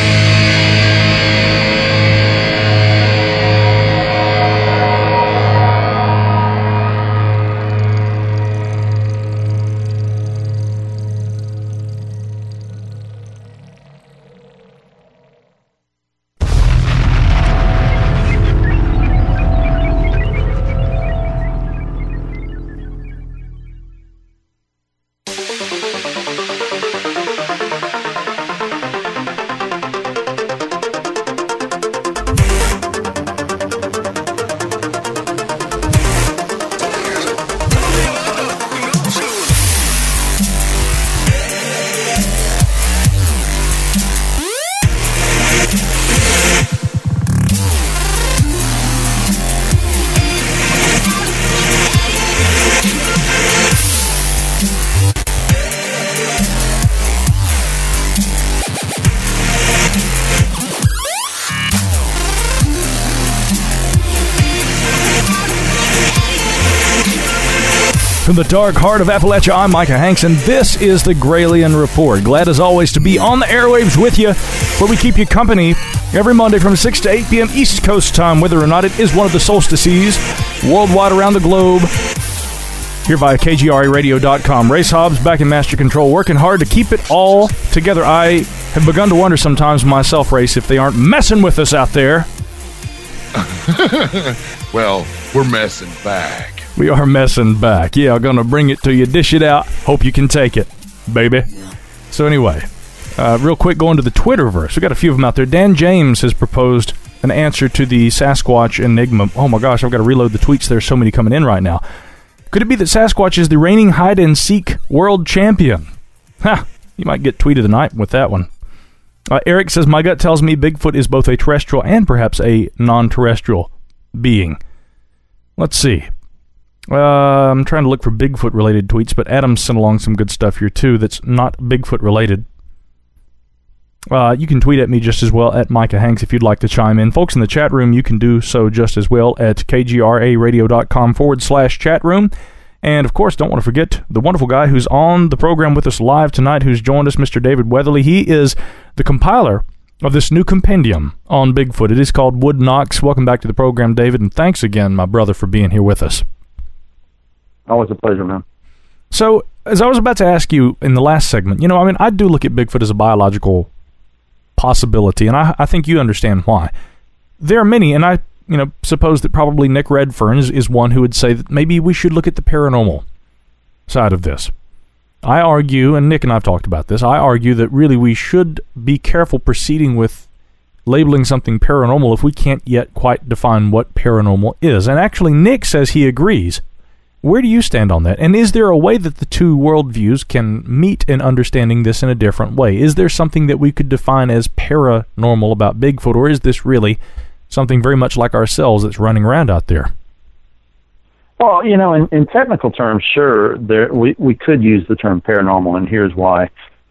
From the dark heart of Appalachia, I'm Micah Hanks, and this is the Gralien Report. Glad as always to be on the airwaves with you, where we keep you company every Monday from 6 to 8 p.m. East Coast time, whether or not it is one of the solstices, worldwide around the globe, here via KGRAradio.com. Race Hobbs back in master control, working hard to keep it all together. I have begun to wonder sometimes myself, Race, if they aren't messing with us out there. Well, we're messing back. We are messing back. Yeah, I'm going to bring it to you, dish it out. Hope you can take it, baby. So anyway, real quick, going to the Twitterverse. We got a few of them out there. Dan James has proposed an answer to the Sasquatch enigma. Oh my gosh, I've got to reload the tweets. There's so many coming in right now. Could it be that Sasquatch is the reigning hide-and-seek world champion? Ha! You might get tweet of the night with that one. Eric says, my gut tells me Bigfoot is both a terrestrial and perhaps a non-terrestrial being. Let's see. I'm trying to look for Bigfoot-related tweets, but Adam sent along some good stuff here, too, that's not Bigfoot-related. You can tweet at me just as well, at Micah Hanks, if you'd like to chime in. Folks in the chat room, you can do so just as well at kgraradio.com/chat room. And, of course, don't want to forget the wonderful guy who's on the program with us live tonight, who's joined us, Mr. David Weatherly. He is the compiler of this new compendium on Bigfoot. It is called Wood Knox. Welcome back to the program, David, and thanks again, my brother, for being here with us. Always a pleasure, man. So, as I was about to ask you in the last segment, I do look at Bigfoot as a biological possibility, and I think you understand why. There are many, and I suppose that probably Nick Redfern is one who would say that maybe we should look at the paranormal side of this. I argue, and Nick and I have talked about this, I argue that really we should be careful proceeding with labeling something paranormal if we can't yet quite define what paranormal is. And actually, Nick says he agrees. Where do you stand on that? And is there a way that the two worldviews can meet in understanding this in a different way? Is there something that we could define as paranormal about Bigfoot, or is this really something very much like ourselves that's running around out there? Well, in technical terms, sure, we could use the term paranormal, and here's why.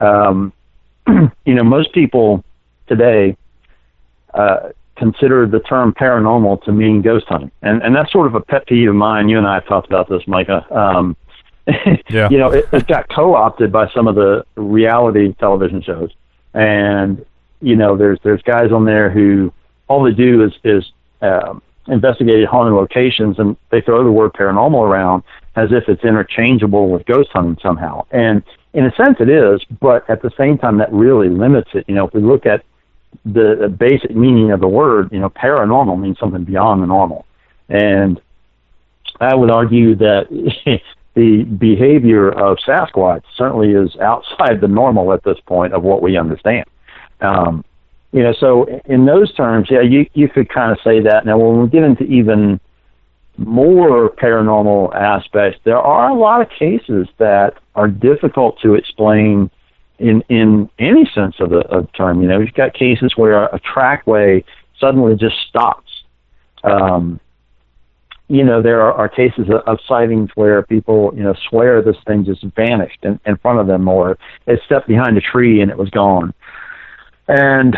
Most people today consider the term paranormal to mean ghost hunting. And that's sort of a pet peeve of mine. You and I have talked about this, Micah. Yeah. It got co-opted by some of the reality television shows. And, there's guys on there who all they do is investigate haunted locations, and they throw the word paranormal around as if it's interchangeable with ghost hunting somehow. And in a sense it is, but at the same time that really limits it. If we look at the basic meaning of the word, paranormal means something beyond the normal. And I would argue that the behavior of Sasquatch certainly is outside the normal at this point of what we understand. So in those terms, yeah, you could kind of say that. Now, when we get into even more paranormal aspects, there are a lot of cases that are difficult to explain in any sense of the term. You've got cases where a trackway suddenly just stops. There are cases of sightings where people, swear this thing just vanished in front of them, or it stepped behind a tree and it was gone. And,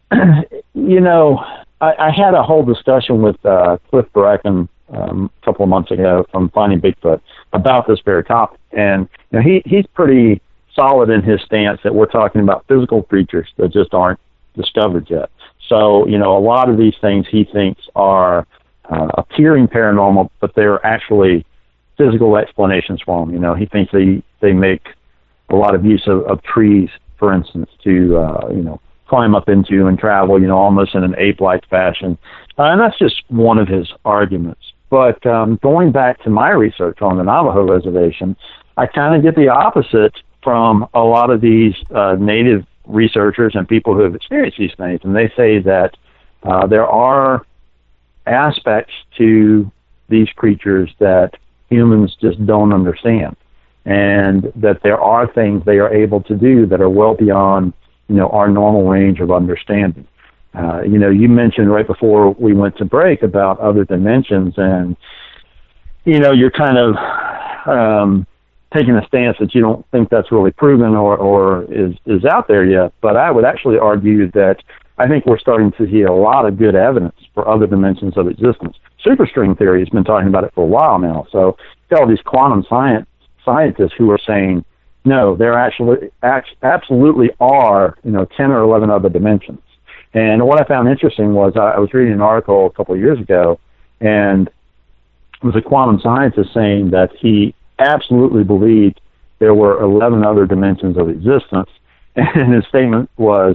I had a whole discussion with Cliff Bracken a couple of months ago from Finding Bigfoot about this very topic. And he's pretty solid in his stance that we're talking about physical creatures that just aren't discovered yet. So, a lot of these things he thinks are appearing paranormal, but they're actually physical explanations for them. He thinks they make a lot of use of trees, for instance, to, climb up into and travel, almost in an ape-like fashion. And that's just one of his arguments. But going back to my research on the Navajo reservation, I kind of get the opposite from a lot of these native researchers and people who have experienced these things. And they say that there are aspects to these creatures that humans just don't understand, and that there are things they are able to do that are well beyond our normal range of understanding. You mentioned right before we went to break about other dimensions, and you're kind of taking a stance that you don't think that's really proven or is out there yet. But I would actually argue that I think we're starting to see a lot of good evidence for other dimensions of existence. Superstring theory has been talking about it for a while now. So you've got all these quantum scientists who are saying, no, there actually absolutely are 10 or 11 other dimensions. And what I found interesting was I was reading an article a couple of years ago, and it was a quantum scientist saying that he absolutely believed there were 11 other dimensions of existence. And his statement was,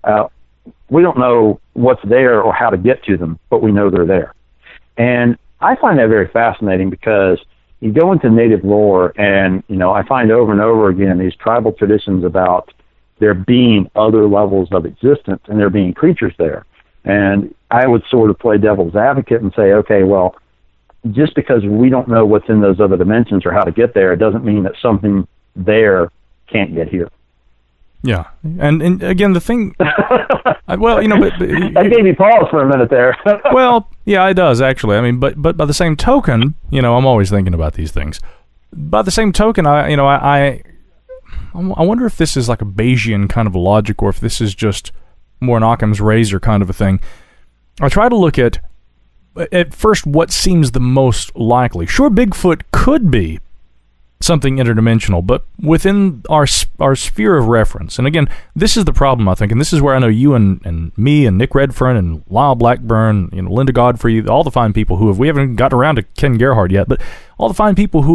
we don't know what's there or how to get to them, but we know they're there. And I find that very fascinating because you go into native lore, and, I find over and over again these tribal traditions about there being other levels of existence and there being creatures there. And I would sort of play devil's advocate and say, okay, well, just because we don't know what's in those other dimensions or how to get there, it doesn't mean that something there can't get here. Yeah, and again, the thing, but that gave me pause for a minute there. Well, yeah, it does actually. I mean, but by the same token, I'm always thinking about these things. By the same token, I wonder if this is like a Bayesian kind of logic, or if this is just more an Occam's razor kind of a thing. I try to look at first what seems the most likely. Sure, Bigfoot could be something interdimensional, but within our sphere of reference. And again, this is the problem, I think, and this is where I know you and me and Nick Redfern and Lyle Blackburn, Linda Godfrey, all the fine people we haven't gotten around to Ken Gerhard yet, but all the fine people who have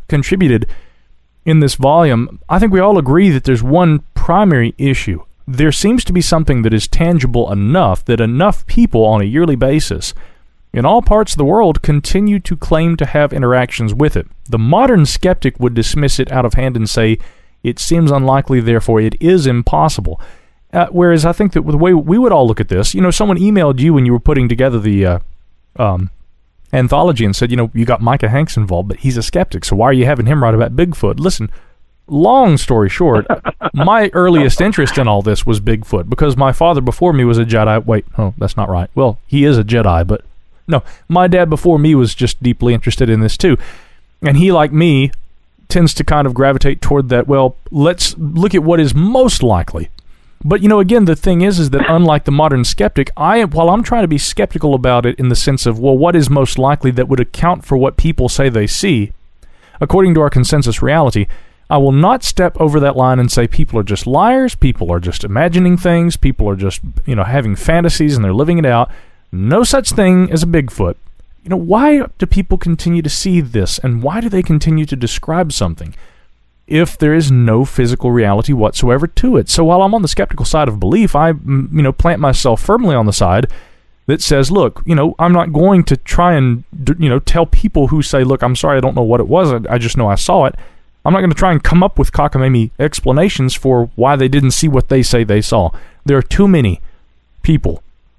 contributed in this volume, I think we all agree that there's one primary issue. There seems to be something that is tangible enough that enough people on a yearly basis in all parts of the world continue to claim to have interactions with it. The modern skeptic would dismiss it out of hand and say, it seems unlikely, therefore it is impossible. Whereas I think that the way we would all look at this, someone emailed you when you were putting together the anthology and said, you got Micah Hanks involved, but he's a skeptic, so why are you having him write about Bigfoot? Listen, long story short, my earliest interest in all this was Bigfoot, because my father before me was a Jedi. Wait, that's not right. Well, he is a Jedi, but no, my dad before me was just deeply interested in this too. And he, like me, tends to kind of gravitate toward that, well, let's look at what is most likely. But, again, the thing is that unlike the modern skeptic, while I'm trying to be skeptical about it in the sense of, well, what is most likely that would account for what people say they see, according to our consensus reality, I will not step over that line and say people are just liars, people are just imagining things, people are just, having fantasies and they're living it out. No such thing as a Bigfoot. Why do people continue to see this, and why do they continue to describe something if there is no physical reality whatsoever to it? So while I'm on the skeptical side of belief, I, plant myself firmly on the side that says, look, I'm not going to try and, tell people who say, look, I'm sorry, I don't know what it was, I just know I saw it. I'm not going to try and come up with cockamamie explanations for why they didn't see what they say they saw. There are too many people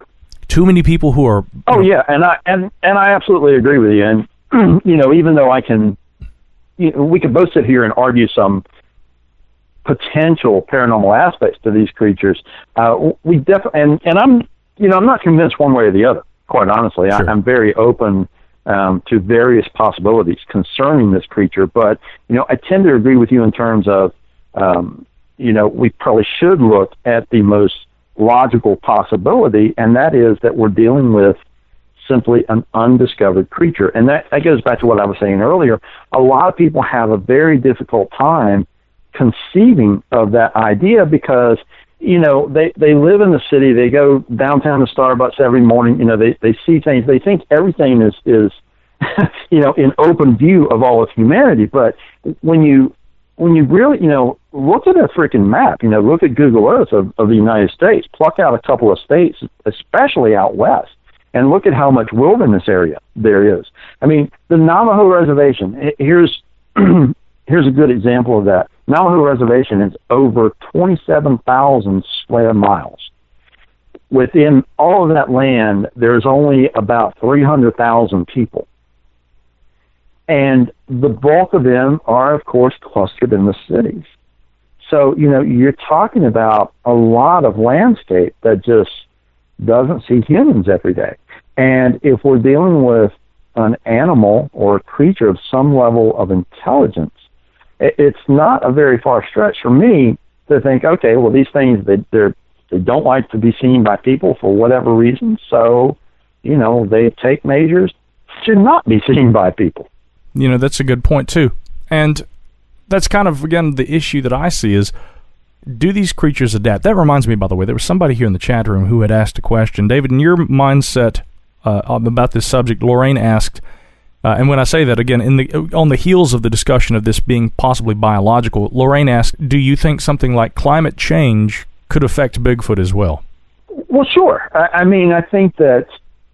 who are... Oh, yeah, and I absolutely agree with you. And, even though I can... we could both sit here and argue some potential paranormal aspects to these creatures. We definitely, and I'm not convinced one way or the other. Quite honestly, sure. I'm very open to various possibilities concerning this creature. But I tend to agree with you in terms of we probably should look at the most logical possibility, and that is that we're dealing with simply an undiscovered creature. And that goes back to what I was saying earlier. A lot of people have a very difficult time conceiving of that idea because, they live in the city, they go downtown to Starbucks every morning, they see things, they think everything is in open view of all of humanity. But when you really, look at a freaking map, look at Google Earth of the United States, pluck out a couple of states, especially out west, and look at how much wilderness area there is. I mean, the Navajo Reservation, here's a good example of that. Navajo Reservation is over 27,000 square miles. Within all of that land, there's only about 300,000 people. And the bulk of them are, of course, clustered in the cities. So, you're talking about a lot of landscape that just doesn't see humans every day. And if we're dealing with an animal or a creature of some level of intelligence, it's not a very far stretch for me to think, okay, well, these things, they don't like to be seen by people for whatever reason, so, they take measures to not be seen by people. That's a good point, too. And that's kind of, again, the issue that I see is, do these creatures adapt? That reminds me, by the way, there was somebody here in the chat room who had asked a question. David, in your mindset about this subject, Lorraine asked, and when I say that, again, on the heels of the discussion of this being possibly biological, Lorraine asked, do you think something like climate change could affect Bigfoot as well? Well, sure. I mean, I think that,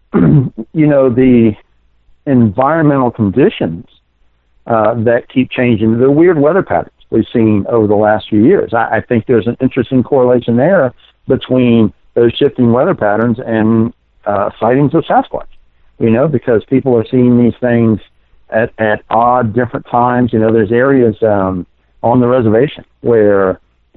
the environmental conditions that keep changing, the weird weather patterns we've seen over the last few years. I think there's an interesting correlation there between those shifting weather patterns and sightings of Sasquatch, because people are seeing these things at odd, different times. There's areas on the reservation where,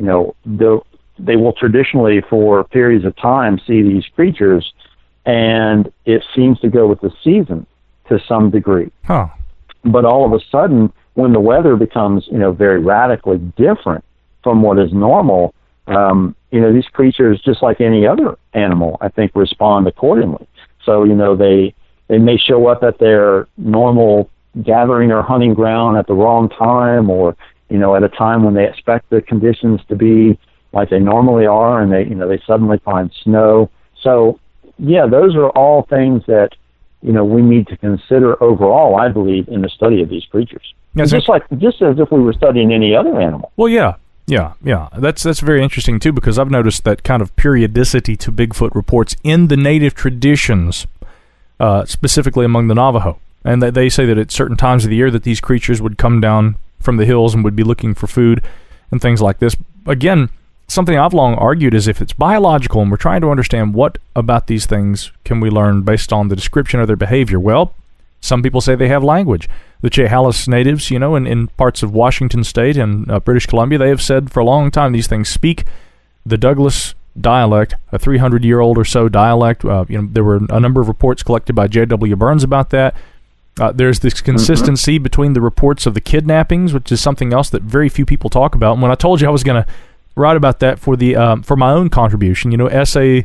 they will traditionally, for periods of time, see these creatures, and it seems to go with the season to some degree. Huh. But all of a sudden, when the weather becomes, very radically different from what is normal, these creatures, just like any other animal, I think, respond accordingly. So, they may show up at their normal gathering or hunting ground at the wrong time, or, at a time when they expect the conditions to be like they normally are, and they suddenly find snow. So, yeah, those are all things that, we need to consider overall, I believe, in the study of these creatures. Yes, just as if we were studying any other animal. Well, yeah. That's very interesting too, because I've noticed that kind of periodicity to Bigfoot reports in the native traditions, specifically among the Navajo, and that they say that at certain times of the year that these creatures would come down from the hills and would be looking for food and things like this. Again, something I've long argued is if it's biological and we're trying to understand what about these things can we learn based on the description of their behavior. Well, some people say they have language. The Chehalis natives, in parts of Washington State and British Columbia, they have said for a long time these things speak the Douglas dialect, a 300-year-old or so dialect. There were a number of reports collected by J.W. Burns about that. There's this consistency between the reports of the kidnappings, which is something else that very few people talk about. And when I told you I was going to write about that for my own contribution, my essay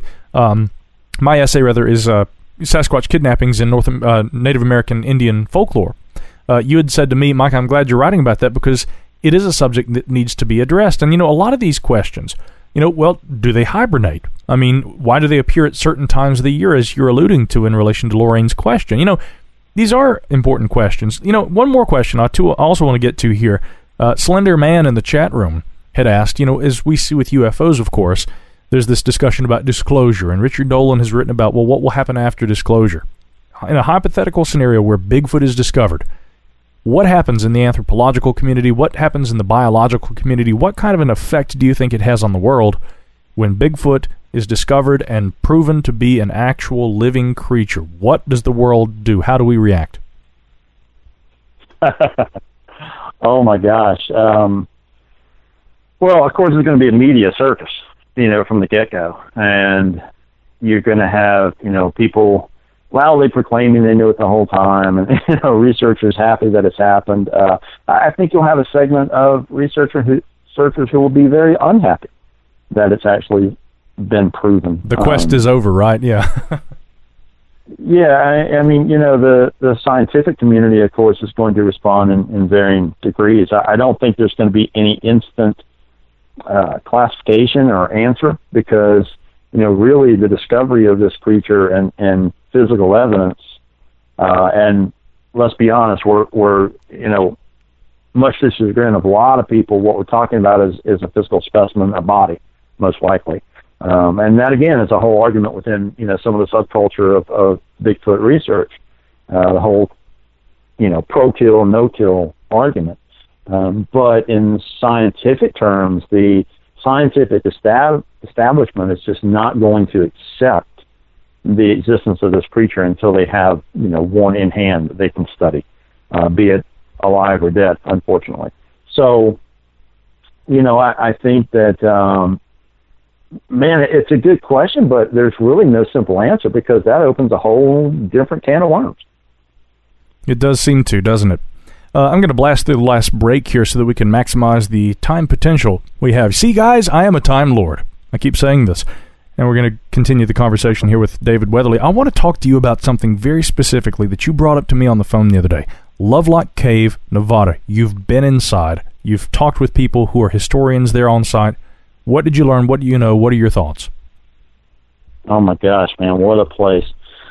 is Sasquatch kidnappings in Native American Indian folklore. You had said to me, Mike, I'm glad you're writing about that because it is a subject that needs to be addressed. And, a lot of these questions, do they hibernate? I mean, why do they appear at certain times of the year, as you're alluding to in relation to Lorraine's question? These are important questions. One more question I also want to get to here. Slender Man in the chat room had asked, as we see with UFOs, of course, there's this discussion about disclosure, and Richard Dolan has written about, what will happen after disclosure? In a hypothetical scenario where Bigfoot is discovered, what happens in the anthropological community? What happens in the biological community? What kind of an effect do you think it has on the world when Bigfoot is discovered and proven to be an actual living creature? What does the world do? How do we react? Oh, my gosh. Well, of course, it's going to be a media circus, from the get-go. And you're going to have, people loudly proclaiming they knew it the whole time, and researchers happy that it's happened. I think you'll have a segment of researchers who will be very unhappy that it's actually been proven. The quest is over, right? Yeah. Yeah, I mean, the scientific community, of course, is going to respond in varying degrees. I don't think there's going to be any instant classification or answer because, really the discovery of this creature and physical evidence, and let's be honest, we're much to the chagrin of a lot of people, what we're talking about is a physical specimen, a body, most likely. And that, again, is a whole argument within, some of the subculture of Bigfoot research, the whole, pro-kill, no-kill argument. But in scientific terms, the scientific establishment is just not going to accept the existence of this creature until they have, one in hand that they can study, be it alive or dead, unfortunately. So, I think that, man, it's a good question, but there's really no simple answer because that opens a whole different can of worms. It does seem to, doesn't it? I'm going to blast through the last break here so that we can maximize the time potential we have. See, guys, I am a Time Lord. I keep saying this. And we're going to continue the conversation here with David Weatherly. I want to talk to you about something very specifically that you brought up to me on the phone the other day. Lovelock Cave, Nevada. You've been inside. You've talked with people who are historians there on site. What did you learn? What do you know? What are your thoughts? Oh, my gosh, man, what a place.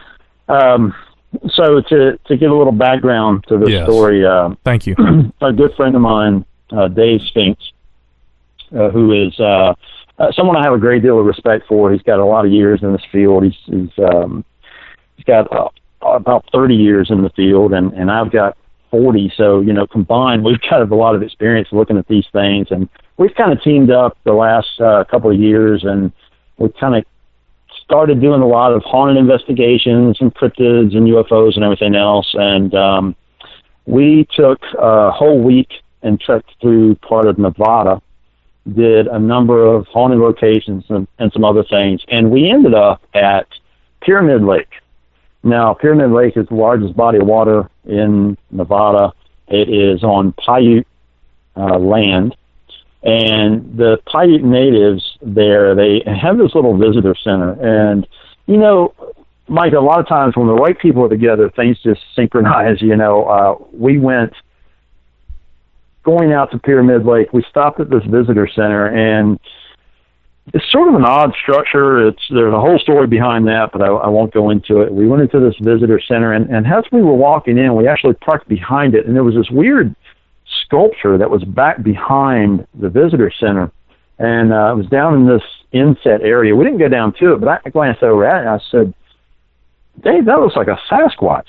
So to give a little background to this story. Thank you. A good friend of mine, Dave Spinks, who is someone I have a great deal of respect for. He's got a lot of years in this field. He's got about 30 years in the field, and I've got 40. So, combined, we've got a lot of experience looking at these things, and we've kind of teamed up the last couple of years, and we've kind of started doing a lot of haunted investigations and cryptids and UFOs and everything else. And we took a whole week and trekked through part of Nevada, did a number of haunted locations and some other things. And we ended up at Pyramid Lake. Now, Pyramid Lake is the largest body of water in Nevada. It is on Paiute land. And the Paiute natives there, they have this little visitor center. And, Mike, a lot of times when the right people are together, things just synchronize. We went going out to Pyramid Lake. We stopped at this visitor center, and it's sort of an odd structure. There's a whole story behind that, but I won't go into it. We went into this visitor center, and as we were walking in, we actually parked behind it, and there was this weird sculpture that was back behind the visitor center, and it was down in this inset area. We didn't go down to it, but I glanced over at it, and I said, Dave, that looks like a Sasquatch.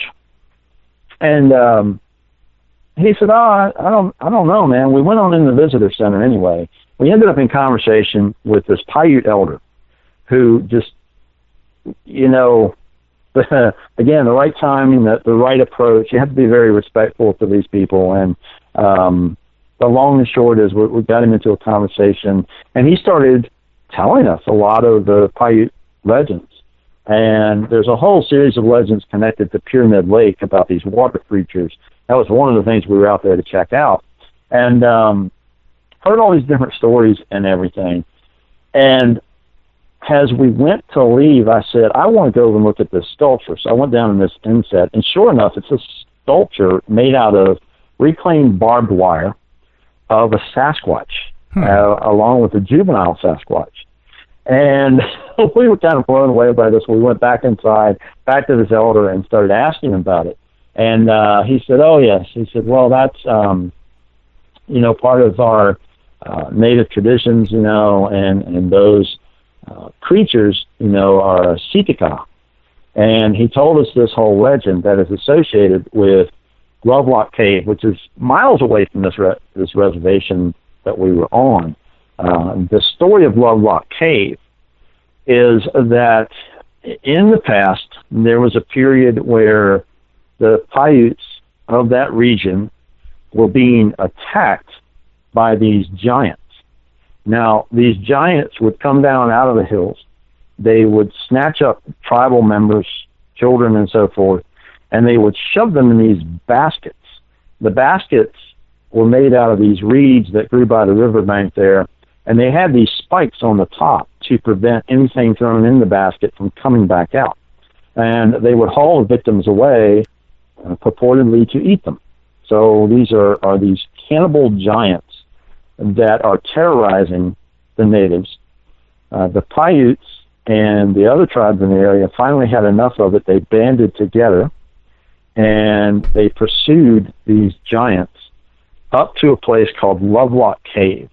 And he said, I don't know, man. We went on in the visitor center anyway. We ended up in conversation with this Paiute elder who just, you know, again, the right timing, the right approach. You have to be very respectful to these people. And the long and short is we got him into a conversation, and he started telling us a lot of the Paiute legends. And there's a whole series of legends connected to Pyramid Lake about these water creatures. That was one of the things we were out there to check out. And heard all these different stories and everything. And as we went to leave, I said, I want to go and look at this sculpture. So I went down in this inset, and sure enough, it's a sculpture made out of reclaimed barbed wire of a Sasquatch, along with a juvenile Sasquatch. And we were kind of blown away by this. We went back inside, back to this elder, and started asking him about it. And he said, oh, yes. He said, well, that's, you know, part of our native traditions, you know, and those creatures, you know, are Sitika. And he told us this whole legend that is associated with Lovelock Cave, which is miles away from this reservation that we were on. The story of Lovelock Cave is that in the past, there was a period where the Paiutes of that region were being attacked by these giants. Now, these giants would come down out of the hills. They would snatch up tribal members, children, and so forth, and they would shove them in these baskets. The baskets were made out of these reeds that grew by the riverbank there, and they had these spikes on the top to prevent anything thrown in the basket from coming back out. And they would haul the victims away, purportedly to eat them. So these are these cannibal giants that are terrorizing the natives. The Paiutes and the other tribes in the area finally had enough of it. They banded together, and they pursued these giants up to a place called Lovelock Cave.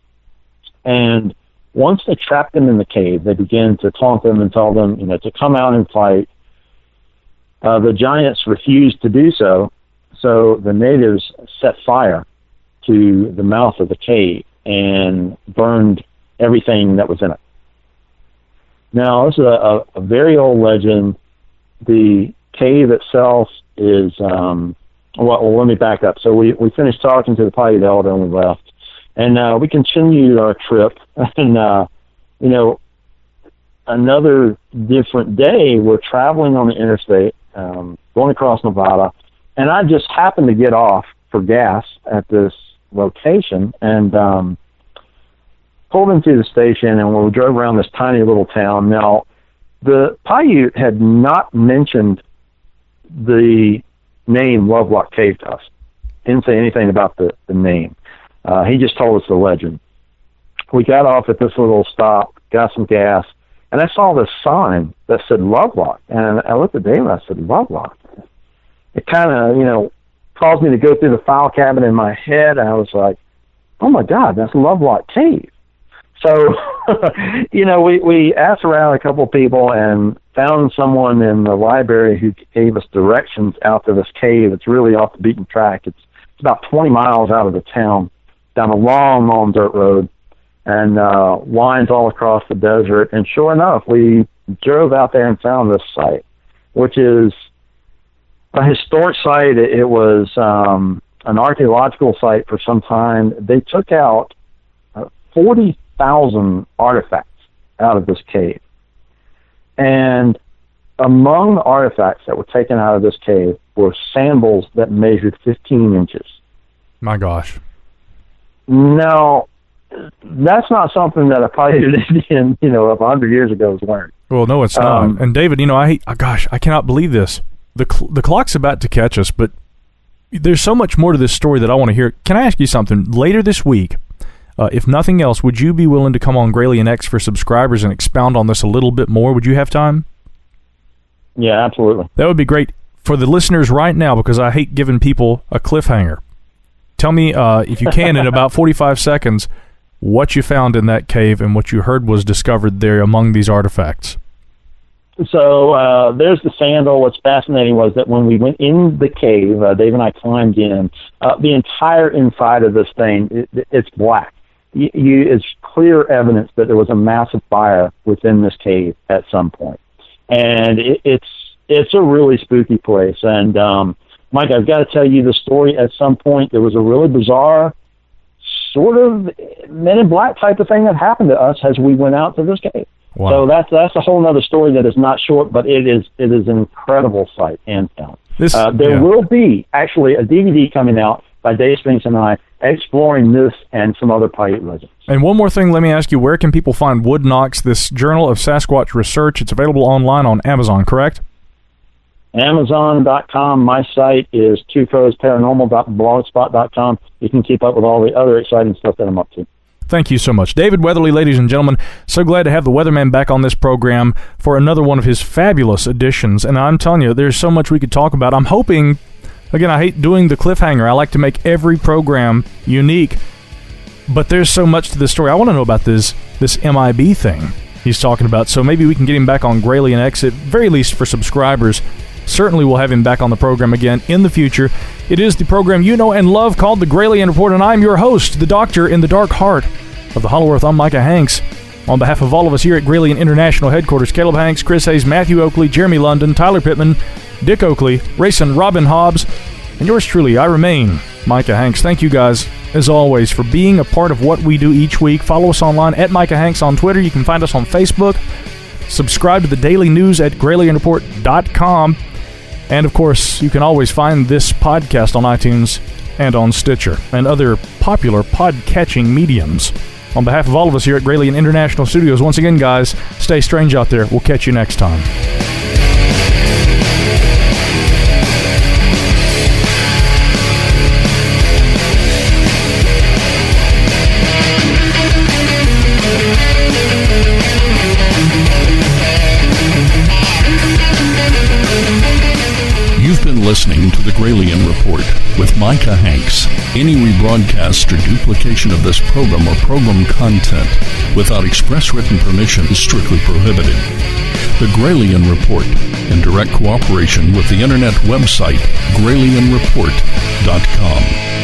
And once they trapped them in the cave, they began to taunt them and tell them, you know, to come out and fight. The giants refused to do so, so the natives set fire to the mouth of the cave and burned everything that was in it. Now, this is a very old legend. The cave itself is, well, let me back up. So we finished talking to the Paiute elder and we left. And we continued our trip. And, you know, another different day, we're traveling on the interstate, going across Nevada. And I just happened to get off for gas at this location and pulled into the station, and we drove around this tiny little town. Now, the Paiute had not mentioned the name Lovelock Cave to us. Didn't say anything about the name. He just told us the legend. We got off at this little stop, got some gas, and I saw this sign that said Lovelock. And I looked at Dave and I said, Lovelock? It kind of, you know, caused me to go through the file cabinet in my head. And I was like, oh, my God, that's Lovelock Cave. So, you know, we asked around a couple of people and found someone in the library who gave us directions out to this cave. It's really off the beaten track. It's about 20 miles out of the town, down a long, long dirt road, and winds all across the desert. And sure enough, we drove out there and found this site, which is a historic site. It was an archaeological site for some time. They took out 40,000 artifacts out of this cave. And among the artifacts that were taken out of this cave were sandals that measured 15 inches. My gosh. Now, that's not something that a Paiute Indian, you know, of 100 years ago was wearing. Well, no, it's not. And David, you know, I cannot believe this. The clock's about to catch us, but there's so much more to this story that I want to hear. Can I ask you something? Later this week, if nothing else, would you be willing to come on Gralien X for subscribers and expound on this a little bit more? Would you have time? Yeah, absolutely. That would be great for the listeners right now, because I hate giving people a cliffhanger. Tell me, if you can, in about 45 seconds, what you found in that cave and what you heard was discovered there among these artifacts. So there's the sandal. What's fascinating was that when we went in the cave, Dave and I climbed in, the entire inside of this thing, it's black. It's clear evidence that there was a massive fire within this cave at some point. And it's a really spooky place. And, Mike, I've got to tell you the story at some point. There was a really bizarre sort of Men in Black type of thing that happened to us as we went out to this cave. Wow. So that's a whole other story that is not short, but it is an incredible sight and sound. There will be actually a DVD coming out by Dave Spinks and I exploring this and some other Paiute legends. And one more thing, let me ask you, where can people find Wood Knox, this Journal of Sasquatch Research? It's available online on Amazon, correct? Amazon.com. My site is twocrowsparanormal.blogspot.com. You can keep up with all the other exciting stuff that I'm up to. Thank you so much. David Weatherly, ladies and gentlemen, so glad to have the Weatherman back on this program for another one of his fabulous editions. And I'm telling you, there's so much we could talk about. I'm hoping, again, I hate doing the cliffhanger. I like to make every program unique, but there's so much to this story. I want to know about this MIB thing he's talking about, so maybe we can get him back on Gralien X, at very least for subscribers. Certainly we'll have him back on the program again in the future. It is the program you know and love called The Gralien Report, and I'm your host, the doctor in the dark heart of the Hollow Earth. I'm Micah Hanks. On behalf of all of us here at Gralien International Headquarters, Caleb Hanks, Chris Hayes, Matthew Oakley, Jeremy London, Tyler Pittman, Dick Oakley, Rayson Robin Hobbs, and yours truly, I remain Micah Hanks. Thank you guys, as always, for being a part of what we do each week. Follow us online at Micah Hanks on Twitter. You can find us on Facebook. Subscribe to the daily news at GralienReport.com. And, of course, you can always find this podcast on iTunes and on Stitcher and other popular pod-catching mediums. On behalf of all of us here at Gralien International Studios, once again, guys, stay strange out there. We'll catch you next time. You've been listening to The Gralien Report with Micah Hanks. Any rebroadcast or duplication of this program or program content without express written permission is strictly prohibited. The Gralien Report, in direct cooperation with the internet website GralienReport.com.